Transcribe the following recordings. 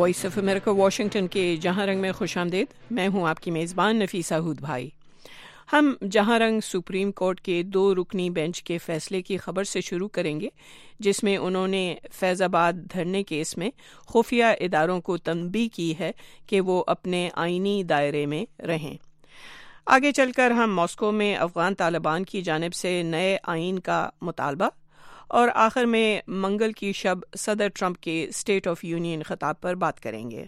Voice of America Washington کے جہاں رنگ میں خوش آمدید. میں ہوں آپ کی میزبان نفیسہ ہود بھائی. ہم جہاں رنگ سپریم کورٹ کے 2 رکنی بینچ کے فیصلے کی خبر سے شروع کریں گے، جس میں انہوں نے فیض آباد دھرنے کیس میں خفیہ اداروں کو تنبیہ کی ہے کہ وہ اپنے آئینی دائرے میں رہیں. آگے چل کر ہم ماسکو میں افغان طالبان کی جانب سے نئے آئین کا مطالبہ، اور آخر میں منگل کی شب صدر ٹرمپ کے اسٹیٹ آف یونین خطاب پر بات کریں گے.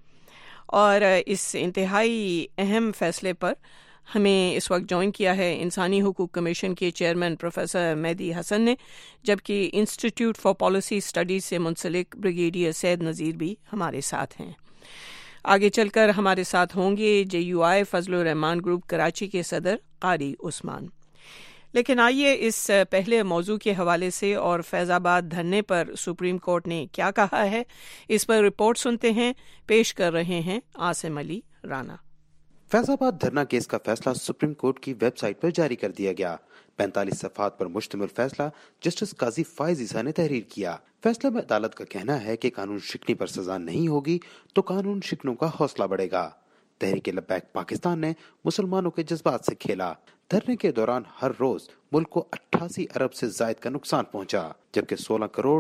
اور اس انتہائی اہم فیصلے پر ہمیں اس وقت جوائن کیا ہے انسانی حقوق کمیشن کے چیئرمین پروفیسر مہدی حسن نے، جبکہ انسٹیٹیوٹ فار پالیسی اسٹڈیز سے منسلک بریگیڈیئر سید نذیر بھی ہمارے ساتھ ہیں. آگے چل کر ہمارے ساتھ ہوں گے JUI فضل الرحمان گروپ کراچی کے صدر قاری عثمان. لیکن آئیے اس پہلے موضوع کے حوالے سے اور فیض آباد دھرنے پر سپریم کورٹ نے کیا کہا ہے، اس پر رپورٹ سنتے ہیں. پیش کر رہے ہیں عاصم علی رانا. فیض آباد دھرنا کیس کا فیصلہ سپریم کورٹ کی ویب سائٹ پر جاری کر دیا گیا. 45 صفحات پر مشتمل فیصلہ جسٹس قاضی فائز عیسیٰ نے تحریر کیا. فیصلے میں عدالت کا کہنا ہے کہ قانون شکنی پر سزا نہیں ہوگی تو قانون شکنوں کا حوصلہ بڑھے گا. تحریک لبیک پاکستان نے مسلمانوں کے جذبات سے کھیلا. دھرنے کے دوران ہر روز ملک کو 88 ارب سے زائد کا نقصان پہنچا، جبکہ 16 کروڑ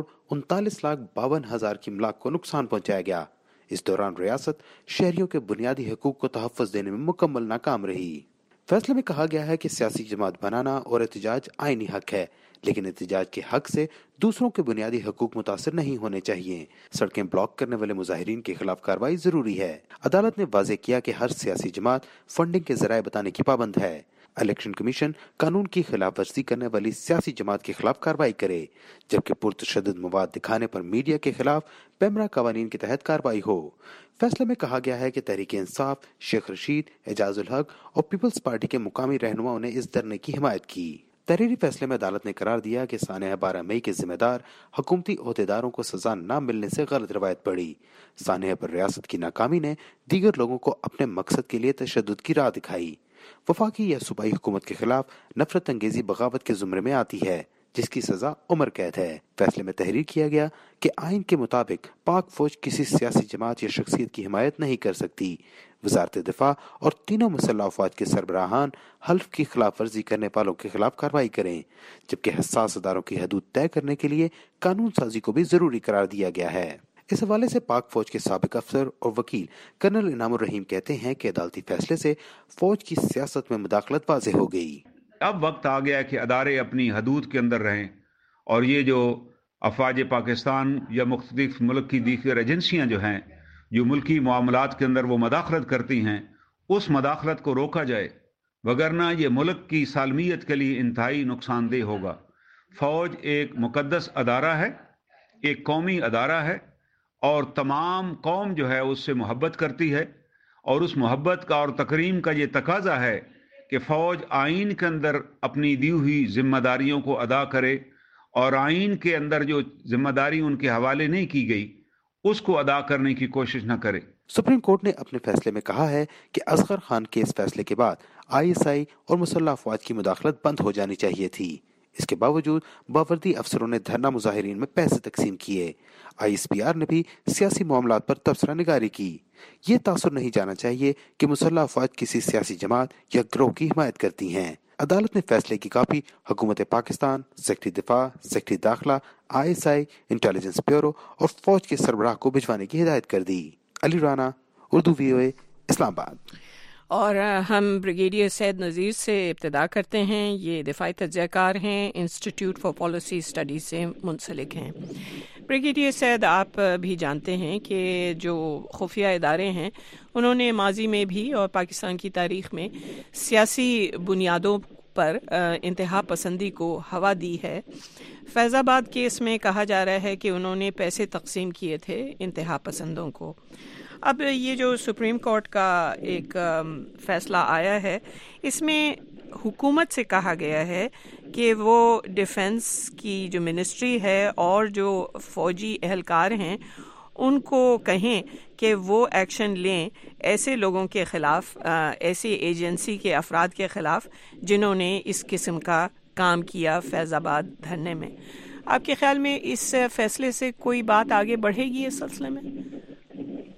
39,52,000 کی املاک کو نقصان پہنچایا گیا. اس دوران ریاست شہریوں کے بنیادی حقوق کو تحفظ دینے میں مکمل ناکام رہی. فیصلے میں کہا گیا ہے کہ سیاسی جماعت بنانا اور احتجاج آئینی حق ہے، لیکن احتجاج کے حق سے دوسروں کے بنیادی حقوق متاثر نہیں ہونے چاہیے. سڑکیں بلاک کرنے والے مظاہرین کے خلاف کارروائی ضروری ہے. عدالت نے واضح کیا کہ ہر سیاسی جماعت فنڈنگ کے ذرائع بتانے کی پابند ہے. الیکشن کمیشن قانون کی خلاف ورزی کرنے والی سیاسی جماعت کے خلاف کارروائی کرے، جبکہ پرتشدد مواد دکھانے پر میڈیا کے خلاف پیمرا قوانین کے تحت کارروائی ہو. فیصلے میں کہا گیا ہے کہ تحریک انصاف، شیخ رشید، اعجاز الحق اور پیپلز پارٹی کے مقامی رہنماؤں نے اس دھرنے کی حمایت کی. تحریری فیصلے میں عدالت نے قرار دیا کہ سانحہ 12 مئی کے ذمہ دار حکومتی عہدیداروں کو سزا نہ ملنے سے غلط روایت پڑی. سانحہ پر ریاست کی ناکامی نے دیگر لوگوں کو اپنے مقصد کے لیے تشدد کی راہ دکھائی. وفاقی یا صوبائی حکومت کے خلاف نفرت انگیزی بغاوت کے زمرے میں آتی ہے، جس کی سزا عمر قید ہے. فیصلے میں تحریر کیا گیا کہ آئین کے مطابق پاک فوج کسی سیاسی جماعت یا شخصیت کی حمایت نہیں کر سکتی. وزارت دفاع اور تینوں مسلح افواج کے سربراہان حلف کی خلاف ورزی کرنے والوں کے خلاف کارروائی کریں، جبکہ حساس اداروں کی حدود طے کرنے کے لیے قانون سازی کو بھی ضروری قرار دیا گیا ہے. اس حوالے سے پاک فوج کے سابق افسر اور وکیل کرنل انعام الرحیم کہتے ہیں کہ عدالتی فیصلے سے فوج کی سیاست میں مداخلت واضح ہو گئی. اب وقت آ گیا کہ ادارے اپنی حدود کے اندر رہیں، اور یہ جو افواج پاکستان یا مختلف ملک کی دیگر ایجنسیاں جو ہیں جو ملکی معاملات کے اندر وہ مداخلت کرتی ہیں، اس مداخلت کو روکا جائے، وگرنہ یہ ملک کی سالمیت کے لیے انتہائی نقصان دہ ہوگا. فوج ایک مقدس ادارہ ہے، ایک قومی ادارہ ہے، اور تمام قوم جو ہے اس سے محبت کرتی ہے، اور اس محبت کا اور تکریم کا یہ تقاضا ہے کہ فوج آئین کے اندر اپنی دی ہوئی ذمہ داریوں کو ادا کرے، اور آئین کے اندر جو ذمہ داری ان کے حوالے نہیں کی گئی اس کو ادا کرنے کی کوشش نہ کرے. سپریم کورٹ نے اپنے فیصلے میں کہا ہے کہ اصغر خان کے اس فیصلے کے بعد ISI اور مسلح افواج کی مداخلت بند ہو جانی چاہیے تھی. اس کے باوجود باوردی افسروں نے دھرنا مظاہرین میں پیسے تقسیم کیے. ISPR نے بھی سیاسی معاملات پر تبصرہ نگاری کی. یہ تاثر نہیں جانا چاہیے کہ مسلح افواج کسی سیاسی جماعت یا گروہ کی حمایت کرتی ہیں. عدالت نے فیصلے کی کاپی حکومت پاکستان، سیکرٹری دفاع، سیکرٹری داخلہ، ISI، انٹیلیجنس بیورو اور فوج کے سربراہ کو بھجوانے کی ہدایت کر دی. علی رانا، اردو VOA، اسلام آباد. اور ہم بریگیڈیئر سید نذیر سے ابتدا کرتے ہیں. یہ دفاعی تجزیہ کار ہیں، انسٹیٹیوٹ فار پالیسی اسٹڈیز سے منسلک ہیں. بریگیڈیئر سید، آپ بھی جانتے ہیں کہ جو خفیہ ادارے ہیں انہوں نے ماضی میں بھی اور پاکستان کی تاریخ میں سیاسی بنیادوں پر انتہا پسندی کو ہوا دی ہے. فیض آباد کیس میں کہا جا رہا ہے کہ انہوں نے پیسے تقسیم کیے تھے انتہا پسندوں کو. اب یہ جو سپریم کورٹ کا ایک فیصلہ آیا ہے، اس میں حکومت سے کہا گیا ہے کہ وہ ڈیفنس کی جو منسٹری ہے اور جو فوجی اہلکار ہیں ان کو کہیں کہ وہ ایکشن لیں ایسے لوگوں کے خلاف، ایسی ایجنسی کے افراد کے خلاف جنہوں نے اس قسم کا کام کیا فیض آباد دھرنے میں. آپ کے خیال میں اس فیصلے سے کوئی بات آگے بڑھے گی اس سلسلے میں؟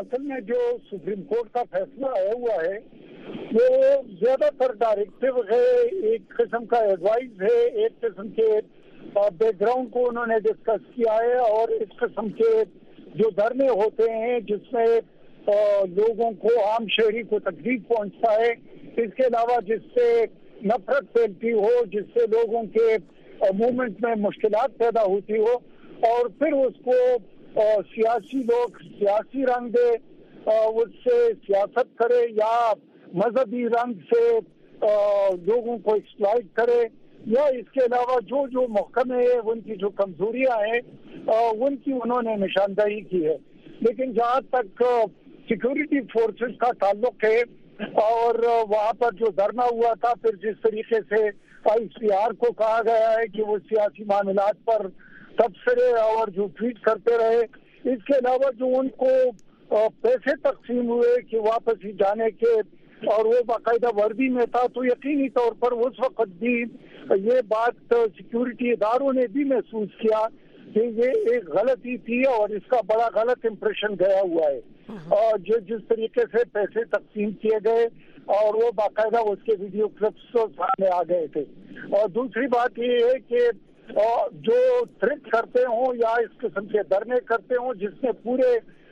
اصل میں جو سپریم کورٹ کا فیصلہ آیا ہوا ہے وہ زیادہ تر ڈائریکٹو ہے، ایک قسم کا ایڈوائز ہے، ایک قسم کے بیک گراؤنڈ کو انہوں نے ڈسکس کیا ہے، اور اس قسم کے جو دھرنے ہوتے ہیں جس میں لوگوں کو، عام شہری کو تکلیف پہنچتا ہے، اس کے علاوہ جس سے نفرت پھیلتی ہو، جس سے لوگوں کے موومنٹ میں مشکلات پیدا ہوتی ہو، اور پھر اس کو سیاسی لوگ سیاسی رنگ دے، اس سے سیاست کرے یا مذہبی رنگ سے لوگوں کو ایکسپلائٹ کرے، یا اس کے علاوہ جو محکمے ہیں ان کی جو کمزوریاں ہیں ان کی انہوں نے نشاندہی کی ہے. لیکن جہاں تک سیکورٹی فورسز کا تعلق ہے اور وہاں پر جو دھرنا ہوا تھا، پھر جس طریقے سے ICR کو کہا گیا ہے کہ وہ سیاسی معاملات پر تبصرے اور جو ٹویٹ کرتے رہے، اس کے علاوہ جو ان کو پیسے تقسیم ہوئے کہ واپس ہی جانے کے، اور وہ باقاعدہ وردی میں تھا، تو یقینی طور پر اس وقت بھی یہ بات سیکورٹی اداروں نے بھی محسوس کیا کہ یہ ایک غلطی تھی اور اس کا بڑا غلط امپریشن گیا ہوا ہے. اور جس طریقے سے پیسے تقسیم کیے گئے اور وہ باقاعدہ اس کے ویڈیو کلپس سامنے آ گئے تھے. اور دوسری بات یہ ہے کہ جو تھریٹ کرتے ہوں یا اس قسم کے دھرنے کرتے ہوں جس نے پورے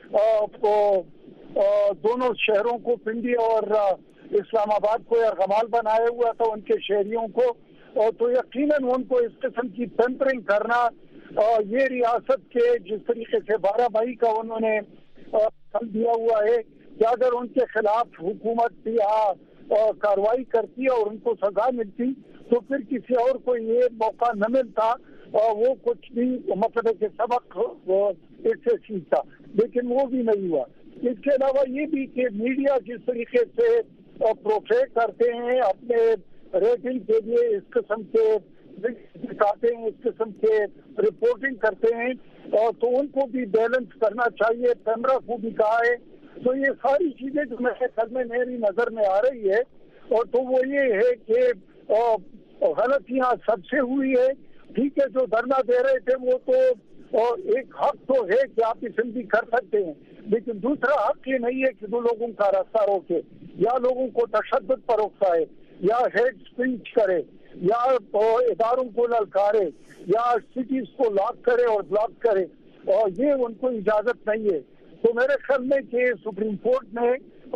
دونوں شہروں کو، پنڈی اور اسلام آباد کو ارغمال بنایا ہوا تھا ان کے شہریوں کو، تو یقیناً ان کو اس قسم کی پیمپرنگ کرنا، یہ ریاست کے جس طریقے سے 12 مئی کا انہوں نے دیا ہوا ہے کہ اگر ان کے خلاف حکومت یا کاروائی کرتی اور ان کو سزا ملتی تو پھر کسی اور کو یہ موقع نہ ملتا اور وہ کچھ بھی مطلب کہ سبق اس سے سیکھتا، لیکن وہ بھی نہیں ہوا. اس کے علاوہ یہ بھی کہ میڈیا جس طریقے سے پروفیٹ کرتے ہیں اپنے ریٹنگ کے لیے، اس قسم کے دکھاتے ہیں، اس قسم کے رپورٹنگ کرتے ہیں، تو ان کو بھی بیلنس کرنا چاہیے. پیمرا کو بھی کہا ہے. تو یہ ساری چیزیں جو میرے خیال میں میری نظر میں آ رہی ہے، اور تو وہ یہ ہے کہ غلطیاں سب سے ہوئی ہے. ٹھیک ہے، جو دھرنا دے رہے تھے وہ تو ایک حق تو ہے کہ آپ اسمبلی کر سکتے ہیں، لیکن دوسرا حق یہ نہیں ہے کہ دو لوگوں کا راستہ روکے یا لوگوں کو تشدد پر اکسائے یا ہیٹ اسپیچ کرے یا اداروں کو للکارے یا سٹیز کو لاک کرے اور بلاک کرے، اور یہ ان کو اجازت نہیں ہے. تو میرے خیال میں کہ سپریم کورٹ نے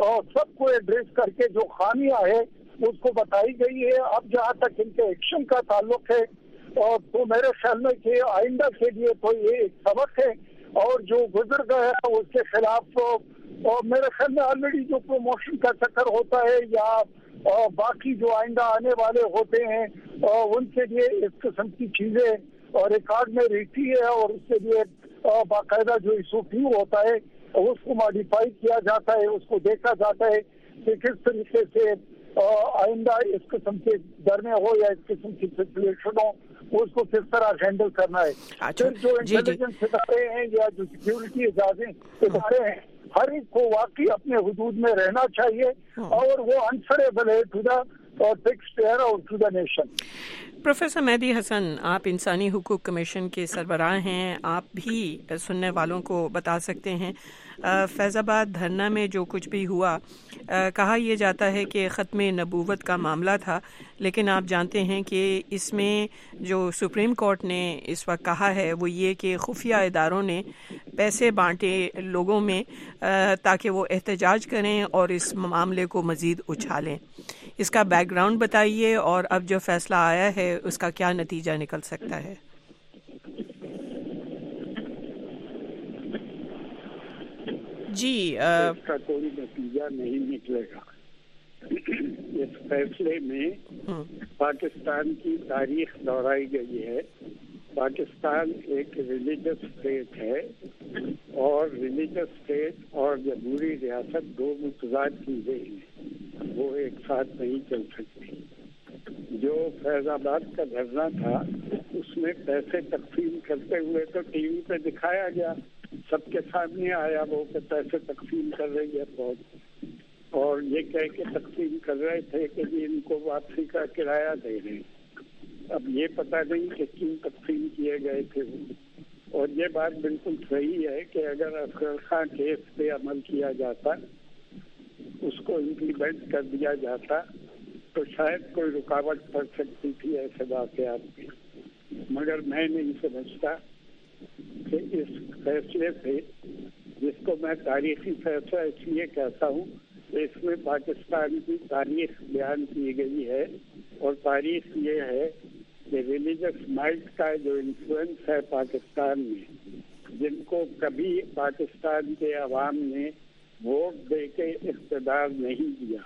سب کو ایڈریس کر کے جو خامیاں ہے اس کو بتائی گئی ہے. اب جہاں تک ان کے ایکشن کا تعلق ہے تو میرے خیال میں کہ آئندہ کے لیے تو یہ ایک سبق ہے، اور جو گزر گیا ہے اس کے خلاف میرے خیال میں آلریڈی جو پروموشن کا چکر ہوتا ہے یا باقی جو آئندہ آنے والے ہوتے ہیں ان کے لیے اس قسم کی چیزیں ریکارڈ میں رہتی ہے، اور اس کے لیے باقاعدہ جو ایشو کیوں ہوتا ہے اس کو ماڈیفائی کیا جاتا ہے، اس کو دیکھا جاتا ہے کہ کس طریقے سے آئندہ اس قسم کے دھرنے ہو یا اس قسم کی سچویشن ہو اس کو کس طرح ہینڈل کرنا ہے. پھر جو انٹیلیجنس ادارے ہیں یا جو سیکورٹی ادارے ہیں، ہر ایک کو واقعی اپنے حدود میں رہنا چاہیے اور وہ انسریبل ہے ٹو دا ٹیکس پیئر اور to the nation. Professor Mehdi Hasan, آپ انسانی حقوق کمیشن کے سربراہ ہیں، آپ بھی سننے والوں کو بتا سکتے ہیں فیض آباد دھرنا میں جو کچھ بھی ہوا، کہا یہ جاتا ہے کہ ختم نبوت کا معاملہ تھا، لیکن آپ جانتے ہیں کہ اس میں جو سپریم کورٹ نے اس وقت کہا ہے وہ یہ کہ خفیہ اداروں نے پیسے بانٹے لوگوں میں تاکہ وہ احتجاج کریں اور اس معاملے کو مزید اچھالیں. اس کا بیک گراؤنڈ بتائیے اور اب جو فیصلہ آیا ہے اس کا کیا نتیجہ نکل سکتا ہے؟ جی، اس کا کوئی نتیجہ نہیں نکلے گا. اس فیصلے میں پاکستان کی تاریخ دہرائی گئی ہے. پاکستان ایک ریلیجس اسٹیٹ ہے اور ریلیجس اسٹیٹ اور جمہوری ریاست دو متضاد چیزیں ہیں، وہ ایک ساتھ نہیں چل سکتی. جو فیض آباد کا دھرنا تھا اس میں پیسے تقسیم کرتے ہوئے تو ٹی وی پہ دکھایا گیا، سب کے سامنے آیا وہ کہ پیسے تقسیم کر رہی ہے فوج، اور یہ کہہ کے تقسیم کر رہے تھے کہ جی ان کو واپسی کا کرایہ دے رہے ہیں. اب یہ پتہ نہیں کہ کیوں تقسیم کیے گئے تھے وہ. اور یہ بات بالکل صحیح ہے کہ اگر افضل خان کیس پہ عمل کیا جاتا، اس کو امپلیمنٹ کر دیا جاتا تو شاید کوئی رکاوٹ پڑ سکتی تھی ایسے واقعات میں، مگر میں نہیں سمجھتا کہ اس فیصلے سے، جس کو میں تاریخی فیصلہ اس لیے کہتا ہوں کہ اس میں پاکستان کی تاریخ بیان کی گئی ہے، اور تاریخ یہ ہے کہ ریلیجس مائٹ کا جو انفلوئنس ہے پاکستان میں، جن کو کبھی پاکستان کے عوام نے ووٹ دے کے اقتدار نہیں دیا،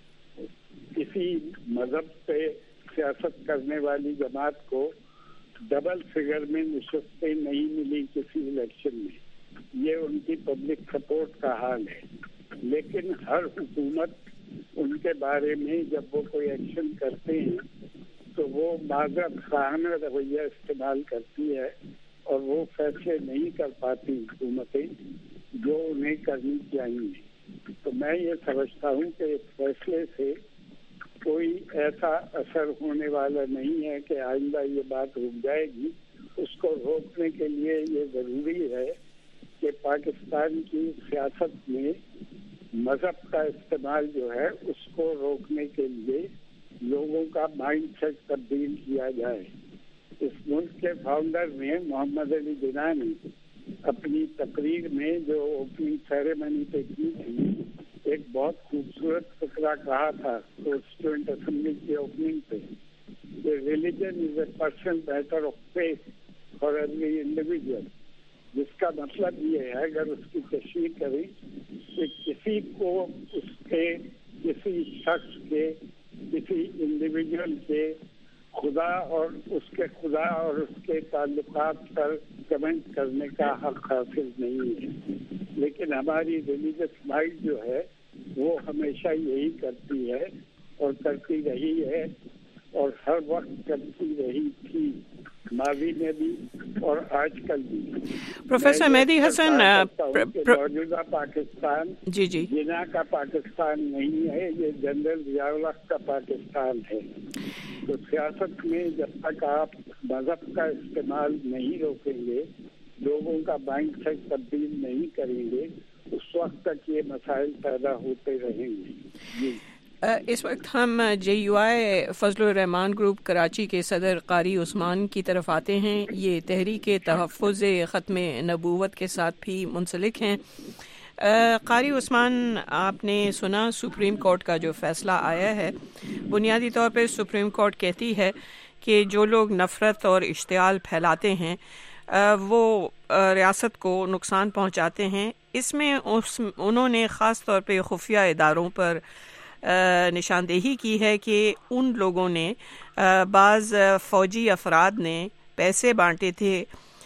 کسی مذہب پہ سیاست کرنے والی جماعت کو ڈبل فگر میں نشستیں نہیں ملی کسی الیکشن میں، یہ ان کی پبلک سپورٹ کا حال ہے۔ لیکن ہر حکومت ان کے بارے میں جب وہ کوئی ایکشن کرتے ہیں تو وہ معذرت خواہانہ رویہ استعمال کرتی ہے، اور وہ فیصلے نہیں کر پاتی حکومتیں جو انہیں کرنی چاہیے۔ تو میں یہ سمجھتا ہوں کہ اس فیصلے سے کوئی ایسا اثر ہونے والا نہیں ہے کہ آئندہ یہ بات رک جائے گی۔ اس کو روکنے کے لیے یہ ضروری ہے کہ پاکستان کی سیاست میں مذہب کا استعمال جو ہے اس کو روکنے کے لیے لوگوں کا مائنڈ سیٹ تبدیل کیا جائے۔ اس ملک کے فاؤنڈر نے محمد علی جناح نے اپنی تقریر میں جو اوپننگ سیریمنی پہ کی تھی ایک بہت خوبصورت فقرہ کہا تھا کانسٹیٹیوئنٹ اسمبلی کی اوپننگ پہ کہ religion is a personal matter of faith for every individual, جس کا مطلب یہ ہے اگر اس کی تشریح کریں کہ کسی کو اس کے کسی شخص کے کسی انڈیویجول کے خدا اور اس کے تعلقات پر کمنٹ کرنے کا حق حاصل نہیں ہے، لیکن ہماری ریلیجس مائنڈ جو ہے وہ ہمیشہ یہی کرتی ہے اور کرتی رہی ہے اور ہر وقت کرتی رہی تھی، ماضی میں بھی اور آج کل بھی۔ پروفیسر مہدی حسن، موجودہ پاکستان جی جناح کا پاکستان نہیں ہے، یہ جنرل ضیاء الحق کا پاکستان ہے۔ تو سیاست میں جب تک آپ مذہب کا استعمال نہیں روکیں گے، لوگوں کا مائنڈ سیٹ تبدیل نہیں کریں گے، اس وقت تک یہ مسائل پیدا ہوتے رہیں گے۔ جی اس وقت ہم JUI فضل الرحمان گروپ کراچی کے صدر قاری عثمان کی طرف آتے ہیں۔ یہ تحریک تحفظ ختم نبوت کے ساتھ بھی منسلک ہیں۔ قاری عثمان، آپ نے سنا سپریم کورٹ کا جو فیصلہ آیا ہے، بنیادی طور پہ سپریم کورٹ کہتی ہے کہ جو لوگ نفرت اور اشتعال پھیلاتے ہیں وہ ریاست کو نقصان پہنچاتے ہیں۔ اس میں انہوں نے خاص طور پہ خفیہ اداروں پر نشاندہی کی ہے کہ ان لوگوں نے بعض فوجی افراد نے پیسے بانٹے تھے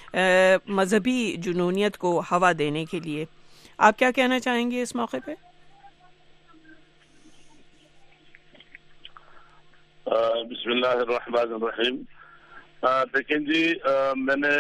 مذہبی جنونیت کو ہوا دینے کے لیے۔ آپ کیا کہنا چاہیں گے اس موقع پہ؟ بسم اللہ الرحمن الرحیم۔ دیکھیں جی، میں نے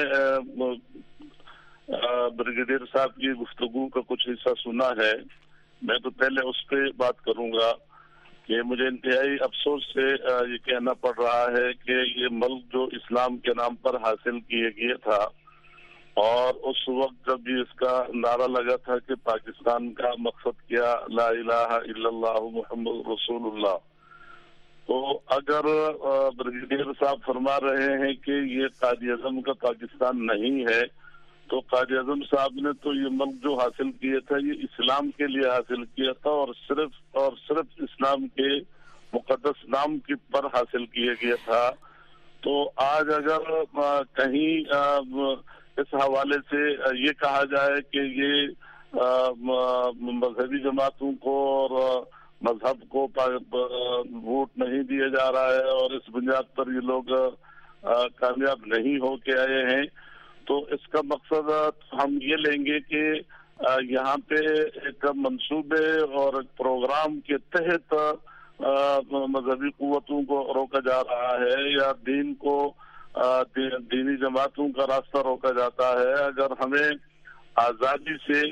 بریگیڈیئر صاحب کی گفتگو کا کچھ حصہ سنا ہے۔ میں تو پہلے اس پہ بات کروں گا کہ مجھے انتہائی افسوس سے یہ کہنا پڑ رہا ہے کہ یہ ملک جو اسلام کے نام پر حاصل کیے گیا تھا، اور اس وقت جب بھی اس کا نعرہ لگا تھا کہ پاکستان کا مقصد کیا، لا الہ الا اللہ محمد رسول اللہ، تو اگر بریگیڈیئر صاحب فرما رہے ہیں کہ یہ قائد اعظم کا پاکستان نہیں ہے، تو قائد اعظم صاحب نے تو یہ ملک جو حاصل کیا تھا یہ اسلام کے لیے حاصل کیا تھا، اور صرف اسلام کے مقدس نام کی پر حاصل کیا گیا تھا۔ تو آج اگر کہیں اس حوالے سے یہ کہا جائے کہ یہ مذہبی جماعتوں کو اور مذہب کو ووٹ نہیں دیا جا رہا ہے اور اس بنیاد پر یہ لوگ کامیاب نہیں ہو کے آئے ہیں، تو اس کا مقصد ہم یہ لیں گے کہ یہاں پہ ایک منصوبے اور ایک پروگرام کے تحت مذہبی قوتوں کو روکا جا رہا ہے یا دین کو دینی جماعتوں کا راستہ روکا جاتا ہے۔ اگر ہمیں آزادی سے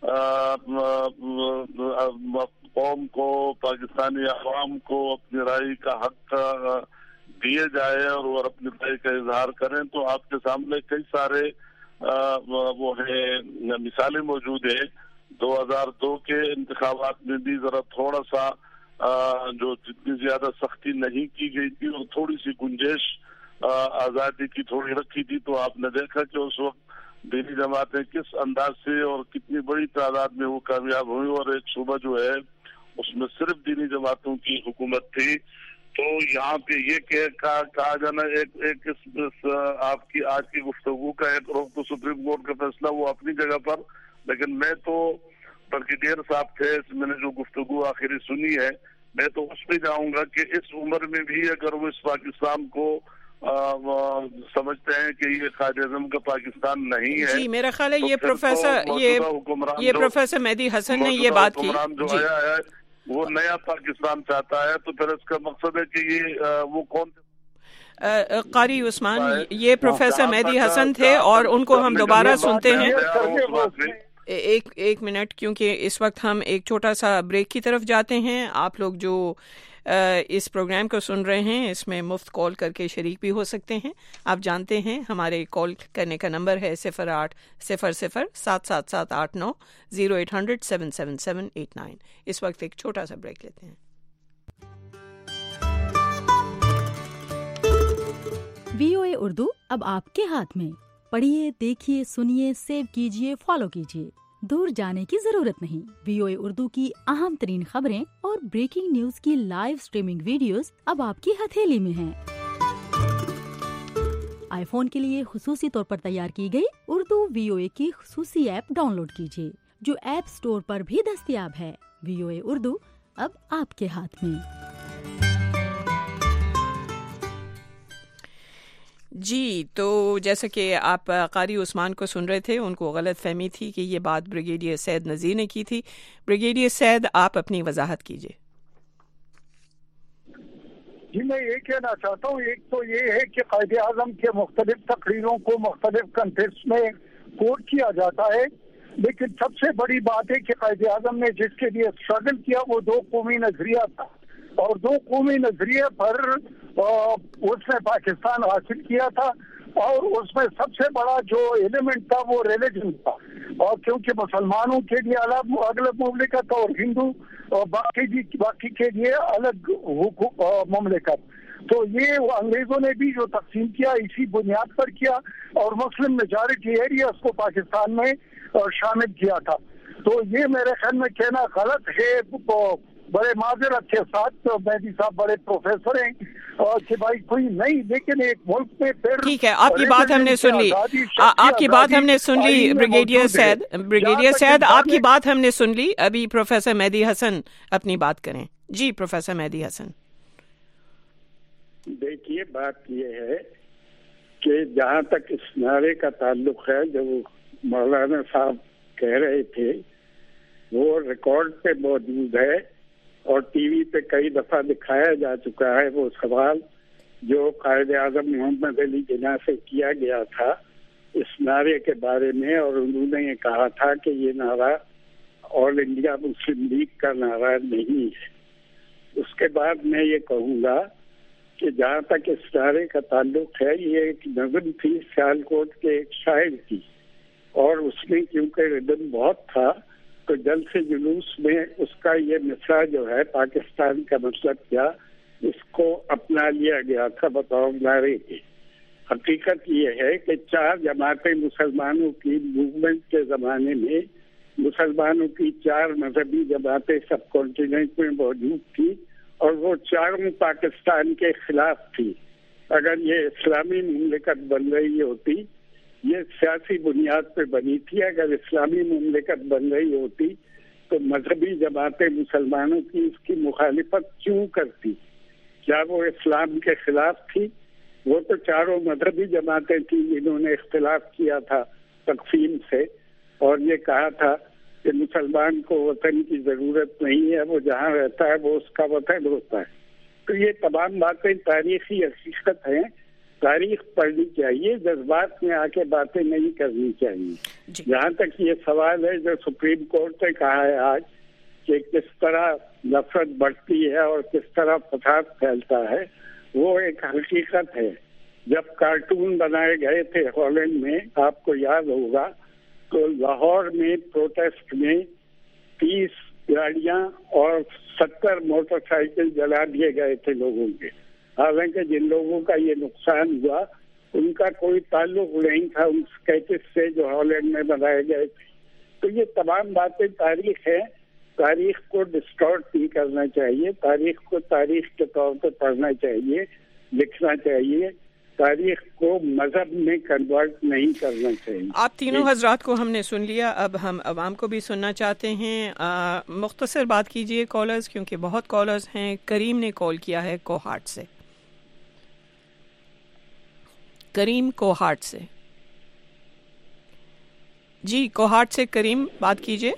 قوم کو، پاکستانی عوام کو اپنی رائے کا حق دیے جائے اور وہ اپنی رائے کا اظہار کریں، تو آپ کے سامنے کئی سارے وہ ہے مثالیں موجود ہیں. 2002 کے انتخابات میں بھی ذرا تھوڑا سا جو جتنی زیادہ سختی نہیں کی گئی تھی اور تھوڑی سی گنجائش آزادی کی تھوڑی رکھی تھی, تو آپ نے دیکھا کہ اس وقت دینی جماعتیں کس انداز سے اور کتنی بڑی تعداد میں وہ کامیاب ہوئی, اور ایک صوبہ جو ہے اس میں صرف دینی جماعتوں کی حکومت تھی. تو یہاں پہ یہ کہا جانا ایک آپ کی آج کی گفتگو کا ایک رخ تو سپریم کورٹ کا فیصلہ وہ اپنی جگہ پر, لیکن میں تو برگیڈیئر صاحب تھے, میں نے جو گفتگو آخری سنی ہے, میں تو اس پہ جاؤں گا کہ اس عمر میں بھی اگر وہ اس پاکستان کو سمجھتے ہیں کہ یہ قائد اعظم کا پاکستان نہیں ہے. جی میرا خیال ہے یہ پروفیسر مہدی حسن نے یہ بات کی. حکمران جو آیا ہے وہ نیا پاکستان چاہتا ہے, تو پھر اس کا مقصد ہے کہ یہ وہ کون قاری عثمان, یہ پروفیسر مہدی حسن تھے اور ان کو ہم دوبارہ سنتے ہیں. ایک منٹ, کیونکہ اس وقت ہم ایک چھوٹا سا بریک کی طرف جاتے ہیں. آپ لوگ جو اس پروگرام کو سن رہے ہیں اس میں مفت کال کر کے شریک بھی ہو سکتے ہیں. آپ جانتے ہیں ہمارے کال کرنے کا نمبر ہے 0800-777-89 0800-777-89. اس وقت ایک چھوٹا سا بریک لیتے ہیں. VOA اردو اب آپ کے ہاتھ میں. پڑھیے, دیکھیے, سنیے, سیو کیجیے, فالو کیجیے. دور جانے کی ضرورت نہیں. VOA اردو کی اہم ترین خبریں اور بریکنگ نیوز کی لائیو سٹریمنگ ویڈیوز اب آپ کی ہتھیلی میں ہیں. آئی فون کے لیے خصوصی طور پر تیار کی گئی اردو VOA کی خصوصی ایپ ڈاؤن لوڈ کیجیے, جو ایپ سٹور پر بھی دستیاب ہے. VOA اردو اب آپ کے ہاتھ میں. جی, تو جیسا کہ آپ قاری عثمان کو سن رہے تھے, ان کو غلط فہمی تھی کہ یہ بات بریگیڈیئر سید نذیر نے کی تھی. بریگیڈیئر سید, آپ اپنی وضاحت کیجیے. جی میں یہ کہنا چاہتا ہوں, ایک تو یہ ہے کہ قائد اعظم کے مختلف تقریروں کو مختلف کنٹیکسٹ میں کوٹ کیا جاتا ہے, لیکن سب سے بڑی بات ہے کہ قائد اعظم نے جس کے لیے اسٹرگل کیا وہ 2 قومی نظریہ تھا, اور 2 قومی نظریے پر اس نے پاکستان حاصل کیا تھا, اور اس میں سب سے بڑا جو ایلیمنٹ تھا وہ ریلیجن تھا. اور کیونکہ مسلمانوں کے لیے الگ مملکت اور ہندو اور باقی کے لیے الگ مملکت, تو یہ انگریزوں نے بھی جو تقسیم کیا اسی بنیاد پر کیا, اور مسلم میجارٹی ایریاز کو پاکستان میں شامل کیا تھا. تو یہ میرے خیال میں کہنا غلط ہے. بڑے معذرت کے ساتھ مہدی صاحب بڑے پروفیسر ہیں کہ بھائی کوئی نہیں, لیکن ایک ملک میں پھر ٹھیک ہے, آپ کی بات ہم نے سن لی, آپ کی بات ہم نے سن لی. بریگیڈیئر سید آپ کی بات ہم نے سن لی. ابھی پروفیسر مہدی حسن اپنی بات کریں. جی پروفیسر مہدی حسن. دیکھیے بات یہ ہے کہ جہاں تک اس نعرے کا تعلق ہے جو مولانا صاحب کہہ رہے تھے, وہ ریکارڈ پہ موجود ہے اور ٹی وی پہ کئی دفعہ دکھایا جا چکا ہے. وہ سوال جو قائد اعظم محمد علی جناح سے کیا گیا تھا اس نعرے کے بارے میں, اور انہوں نے یہ کہا تھا کہ یہ نعرہ آل انڈیا مسلم لیگ کا نعرہ نہیں ہے. اس کے بعد میں یہ کہوں گا کہ جہاں تک اس نعرے کا تعلق ہے, یہ ایک نظم تھی سیالکوٹ کے ایک شاعر کی, اور اس میں کیونکہ ردم بہت تھا تو جلد سے جلوس میں اس کا یہ مصرع جو ہے پاکستان کا مطلب کیا, اس کو اپنا لیا گیا تھا بطور نعرے کے. حقیقت یہ ہے کہ 4 جماعتیں مسلمانوں کی موومنٹ کے زمانے میں, مسلمانوں کی 4 مذہبی جماعتیں سب کانٹیننٹ میں موجود تھی, اور وہ 4 پاکستان کے خلاف تھی. اگر یہ اسلامی مملکت بن رہی ہوتی, یہ سیاسی بنیاد پہ بنی تھی, اگر اسلامی مملکت بن رہی ہوتی تو مذہبی جماعتیں مسلمانوں کی اس کی مخالفت کیوں کرتی؟ کیا وہ اسلام کے خلاف تھی؟ وہ تو 4 مذہبی جماعتیں تھیں جنہوں نے اختلاف کیا تھا تقسیم سے, اور یہ کہا تھا کہ مسلمان کو وطن کی ضرورت نہیں ہے, وہ جہاں رہتا ہے وہ اس کا وطن ہوتا ہے. تو یہ تمام باتیں تاریخی حقیقت ہیں, تاریخ پڑھنی چاہیے, جذبات میں آ کے باتیں نہیں کرنی چاہیے. جہاں تک یہ سوال ہے جو سپریم کورٹ نے کہا ہے آج کہ کس طرح نفرت بڑھتی ہے اور کس طرح فساد پھیلتا ہے, وہ ایک حقیقت ہے. جب کارٹون بنائے گئے تھے ہالینڈ میں، آپ کو یاد ہوگا، تو لاہور میں پروٹیسٹ میں 30 گاڑیاں اور 70 موٹر سائیکل جلا دیے گئے تھے لوگوں کے. حالانکہ جن لوگوں کا یہ نقصان ہوا ان کا کوئی تعلق نہیں تھا ان اسکیچز سے جو ہالینڈ میں بنائے گئے تھے. تو یہ تمام باتیں تاریخ ہیں. تاریخ کو ڈسٹارٹ نہیں کرنا چاہیے، تاریخ کو تاریخ کے طور پہ پڑھنا چاہیے، لکھنا چاہیے. تاریخ کو مذہب میں کنورٹ نہیں کرنا چاہیے. آپ تینوں حضرات کو ہم نے سن لیا، اب ہم عوام کو بھی سننا چاہتے ہیں. مختصر بات کیجئے کالرز، کیونکہ بہت کالرز ہیں. کریم نے کال کیا ہے کوہاٹ سے. کریم کوہاٹ سے. جی کوہاٹ سے کریم بات کیجئے.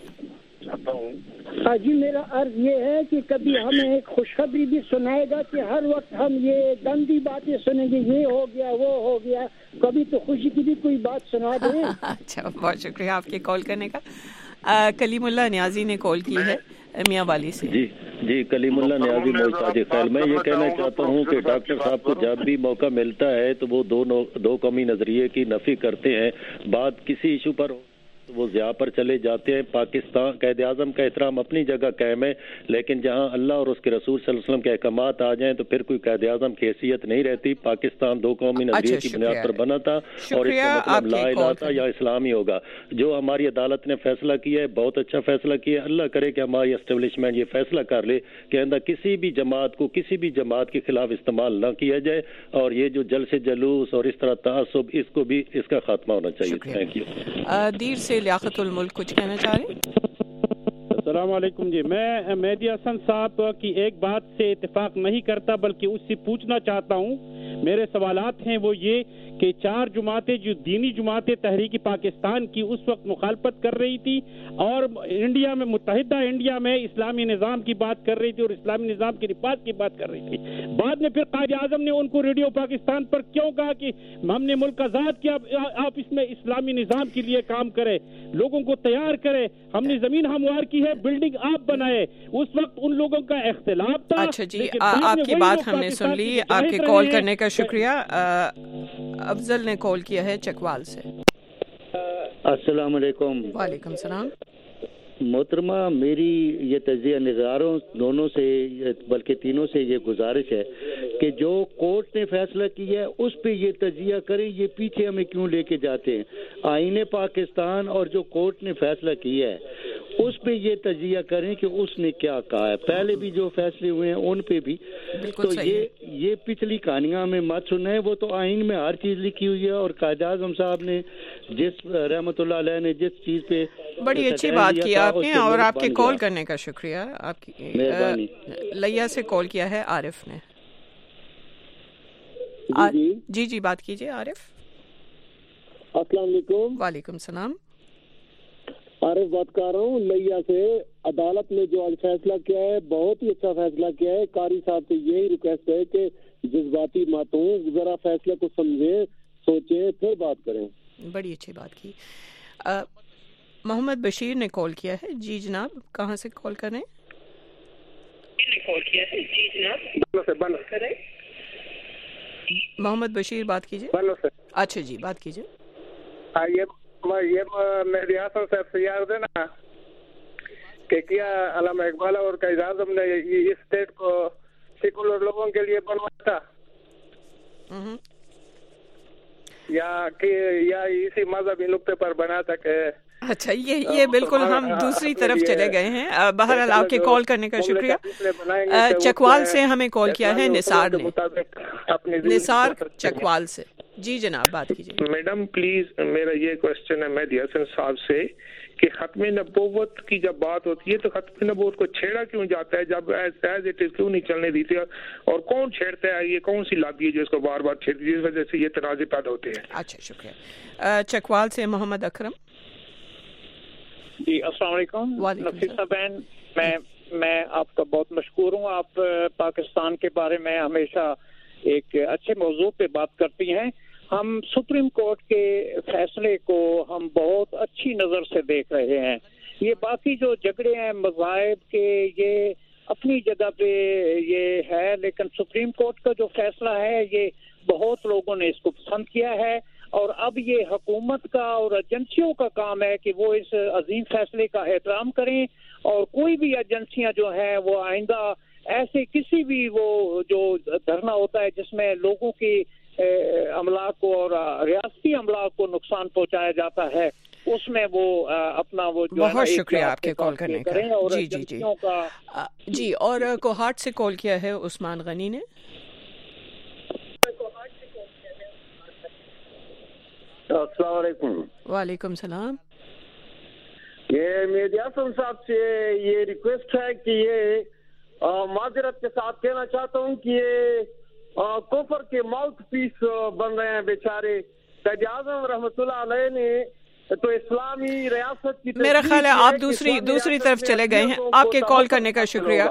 ہاں جی، میرا عرض یہ ہے کہ کبھی ہمیں ایک خوشخبری بھی سنائے گا کہ ہر وقت ہم یہ گندی باتیں سنیں گے، یہ ہو گیا وہ ہو گیا. کبھی تو خوشی کی بھی کوئی بات سنا دیں. اچھا، بہت شکریہ آپ کے کال کرنے کا. کلیم اللہ نیازی نے کال کی ہے میاں والی سے. جی کلیم اللہ نیازی محتاج خیل. میں یہ کہنا چاہتا ہوں کہ ڈاکٹر صاحب کو جب بھی موقع ملتا ہے تو وہ دو قومی نظریے کی نفی کرتے ہیں. بات کسی ایشو پر وہ ضیاء پر چلے جاتے ہیں. پاکستان قائد اعظم کا احترام اپنی جگہ قائم ہے، لیکن جہاں اللہ اور اس کے رسول صلی اللہ علیہ وسلم کے احکامات آ جائیں تو پھر کوئی قائد اعظم کی حیثیت نہیں رہتی. پاکستان دو قومی نظریے کی بنیاد پر بنا تھا اور اس کا مطلب لا الہ تھا یا اسلامی ہوگا. جو ہماری عدالت نے فیصلہ کیا ہے بہت اچھا فیصلہ کیا ہے. اللہ کرے کہ ہماری اسٹیبلشمنٹ یہ فیصلہ کر لے کہ آئندہ کسی بھی جماعت کو کسی بھی جماعت کے خلاف استعمال نہ کیا جائے، اور یہ جو جلسے جلوس اور اس طرح تعصب اس کو بھی اس کا خاتمہ ہونا چاہیے. Thank you. دیر سے لیاقت الملک کچھ کہنا چاہ رہے ہیں؟ السلام علیکم. جی میں مہدی حسن صاحب کی ایک بات سے اتفاق نہیں کرتا بلکہ اس سے پوچھنا چاہتا ہوں. میرے سوالات ہیں وہ یہ کہ 4 جماعتیں جو دینی جماعتیں تحریک پاکستان کی اس وقت مخالفت کر رہی تھی اور انڈیا میں متحدہ انڈیا میں اسلامی نظام کی بات کر رہی تھی اور اسلامی نظام کے نفاذ کی بات کر رہی تھی. بعد میں پھر قائد اعظم نے ان کو ریڈیو پاکستان پر کیوں کہا کہ ہم نے ملک آزاد کیا، آپ اس میں اسلامی نظام کے لیے کام کرے، لوگوں کو تیار کرے. ہم نے زمین ہموار کی ہے، بلڈنگ آپ بنائے. اس وقت ان لوگوں کا اختلاف تھا. اچھا جی، آپ کی بات ہم نے سن لی. آپ کے کال کرنے کا شکریہ. افضل نے کال کیا ہے چکوال سے. السلام علیکم. وعلیکم السلام. محترمہ، میری یہ تجزیہ نگاروں دونوں سے بلکہ تینوں سے یہ گزارش ہے کہ جو کورٹ نے فیصلہ کیا ہے اس پہ یہ تجزیہ کریں. یہ پیچھے ہمیں کیوں لے کے جاتے ہیں؟ آئین پاکستان اور جو کورٹ نے فیصلہ کیا ہے اس پہ یہ تجزیہ کریں کہ اس نے کیا کہا ہے. پہلے بھی جو فیصلے ہوئے ہیں ان پہ بھی تو یہ پچھلی کہانیاں میں مت سنیں. وہ تو آئین میں ہر چیز لکھی ہوئی ہے، اور قائد اعظم صاحب نے جس رحمۃ اللہ علیہ نے جس چیز پہ بڑی اچھی بات کی آپ نے، اور آپ کے کال کرنے کا شکریہ. آپ کی مہربانی. لیا سے کال کیا ہے عارف نے. جی بات کیجیے عارف. السلام علیکم. وعلیکم السلام. عارف بات کر رہا ہوں لیا سے. عدالت نے جو آج فیصلہ کیا ہے بہت ہی اچھا فیصلہ کیا ہے. قاری صاحب سے یہی ریکویسٹ ہے کہ جذباتی مت ہوں، ذرا فیصلے کو سمجھیں، سوچیں، پھر بات کریں. بڑی اچھی بات کی. محمد بشیر نے کال کیا ہے. جی جناب، کہاں سے کال کر رہے ہیں؟ محمد بشیر بات کیجیے. اچھا جی بات کیجیے. یہ مہدی حسن صاحب سے یاد ہے نا کہ کیا علامہ اقبال اور قائد اعظم نے اس اسٹیٹ کو سیکولر لوگوں کے لیے بنوایا تھا یا اسی مذہبی نقطے پر بنا تھا کہ اچھا یہ بالکل ہم دوسری طرف چلے گئے ہیں. بہرحال آپ کے کال کرنے کا شکریہ. چکوال سے ہمیں کال کیا ہے نثار نے. نثار چکوال سے. جی جناب بات کیجیے. میڈم پلیز میرا یہ کوشچن ہے مہدی حسن صاحب سے کہ ختم نبوت کی جب بات ہوتی ہے تو ختم نبوت کو چھیڑا کیوں جاتا ہے؟ جب ایز اٹ از کیوں نہیں چلنے دیتے اور کون چھیڑتا ہے؟ یہ کون سی لابی ہے جو اس کو بار بار چھیڑتی ہے جس وجہ سے یہ تنازع پیدا ہوتے ہیں؟ اچھا شکریہ. چکوال سے محمد اکرم. جی السلام علیکم. نفیسہ بہن، میں آپ کا بہت مشکور ہوں. آپ پاکستان کے بارے میں ہمیشہ ایک اچھے موضوع پہ بات کرتی ہیں. ہم سپریم کورٹ کے فیصلے کو ہم بہت اچھی نظر سے دیکھ رہے ہیں. یہ باقی جو جھگڑے ہیں مذاہب کے، یہ اپنی جگہ پہ یہ ہے، لیکن سپریم کورٹ کا جو فیصلہ ہے یہ بہت لوگوں نے اس کو پسند کیا ہے، اور اب یہ حکومت کا اور ایجنسیوں کا کام ہے کہ وہ اس عظیم فیصلے کا احترام کریں، اور کوئی بھی ایجنسیاں جو ہیں وہ آئندہ ایسے کسی بھی وہ جو دھرنا ہوتا ہے جس میں لوگوں کی املاک کو اور ریاستی املاک کو نقصان پہنچایا جاتا ہے، اس میں وہ اپنا وہ جو بہت شکریہ آپ کے کال کرنے کا. جی اور کوہاٹ سے کال کیا ہے عثمان غنی نے. السلام علیکم. وعلیکم السلام. یہ میری حسن صاحب سے یہ ریکویسٹ ہے کہ یہ معذرت کے ساتھ کہنا چاہتا ہوں کہ یہ کفر کے ماؤتھ پیس بن رہے ہیں بیچارے. قائد اعظم رحمۃ اللہ علیہ نے تو اسلامی ریاست کی، میرا خیال ہے آپ دوسری طرف چلے گئے ہیں. آپ کے کال کرنے کا شکریہ.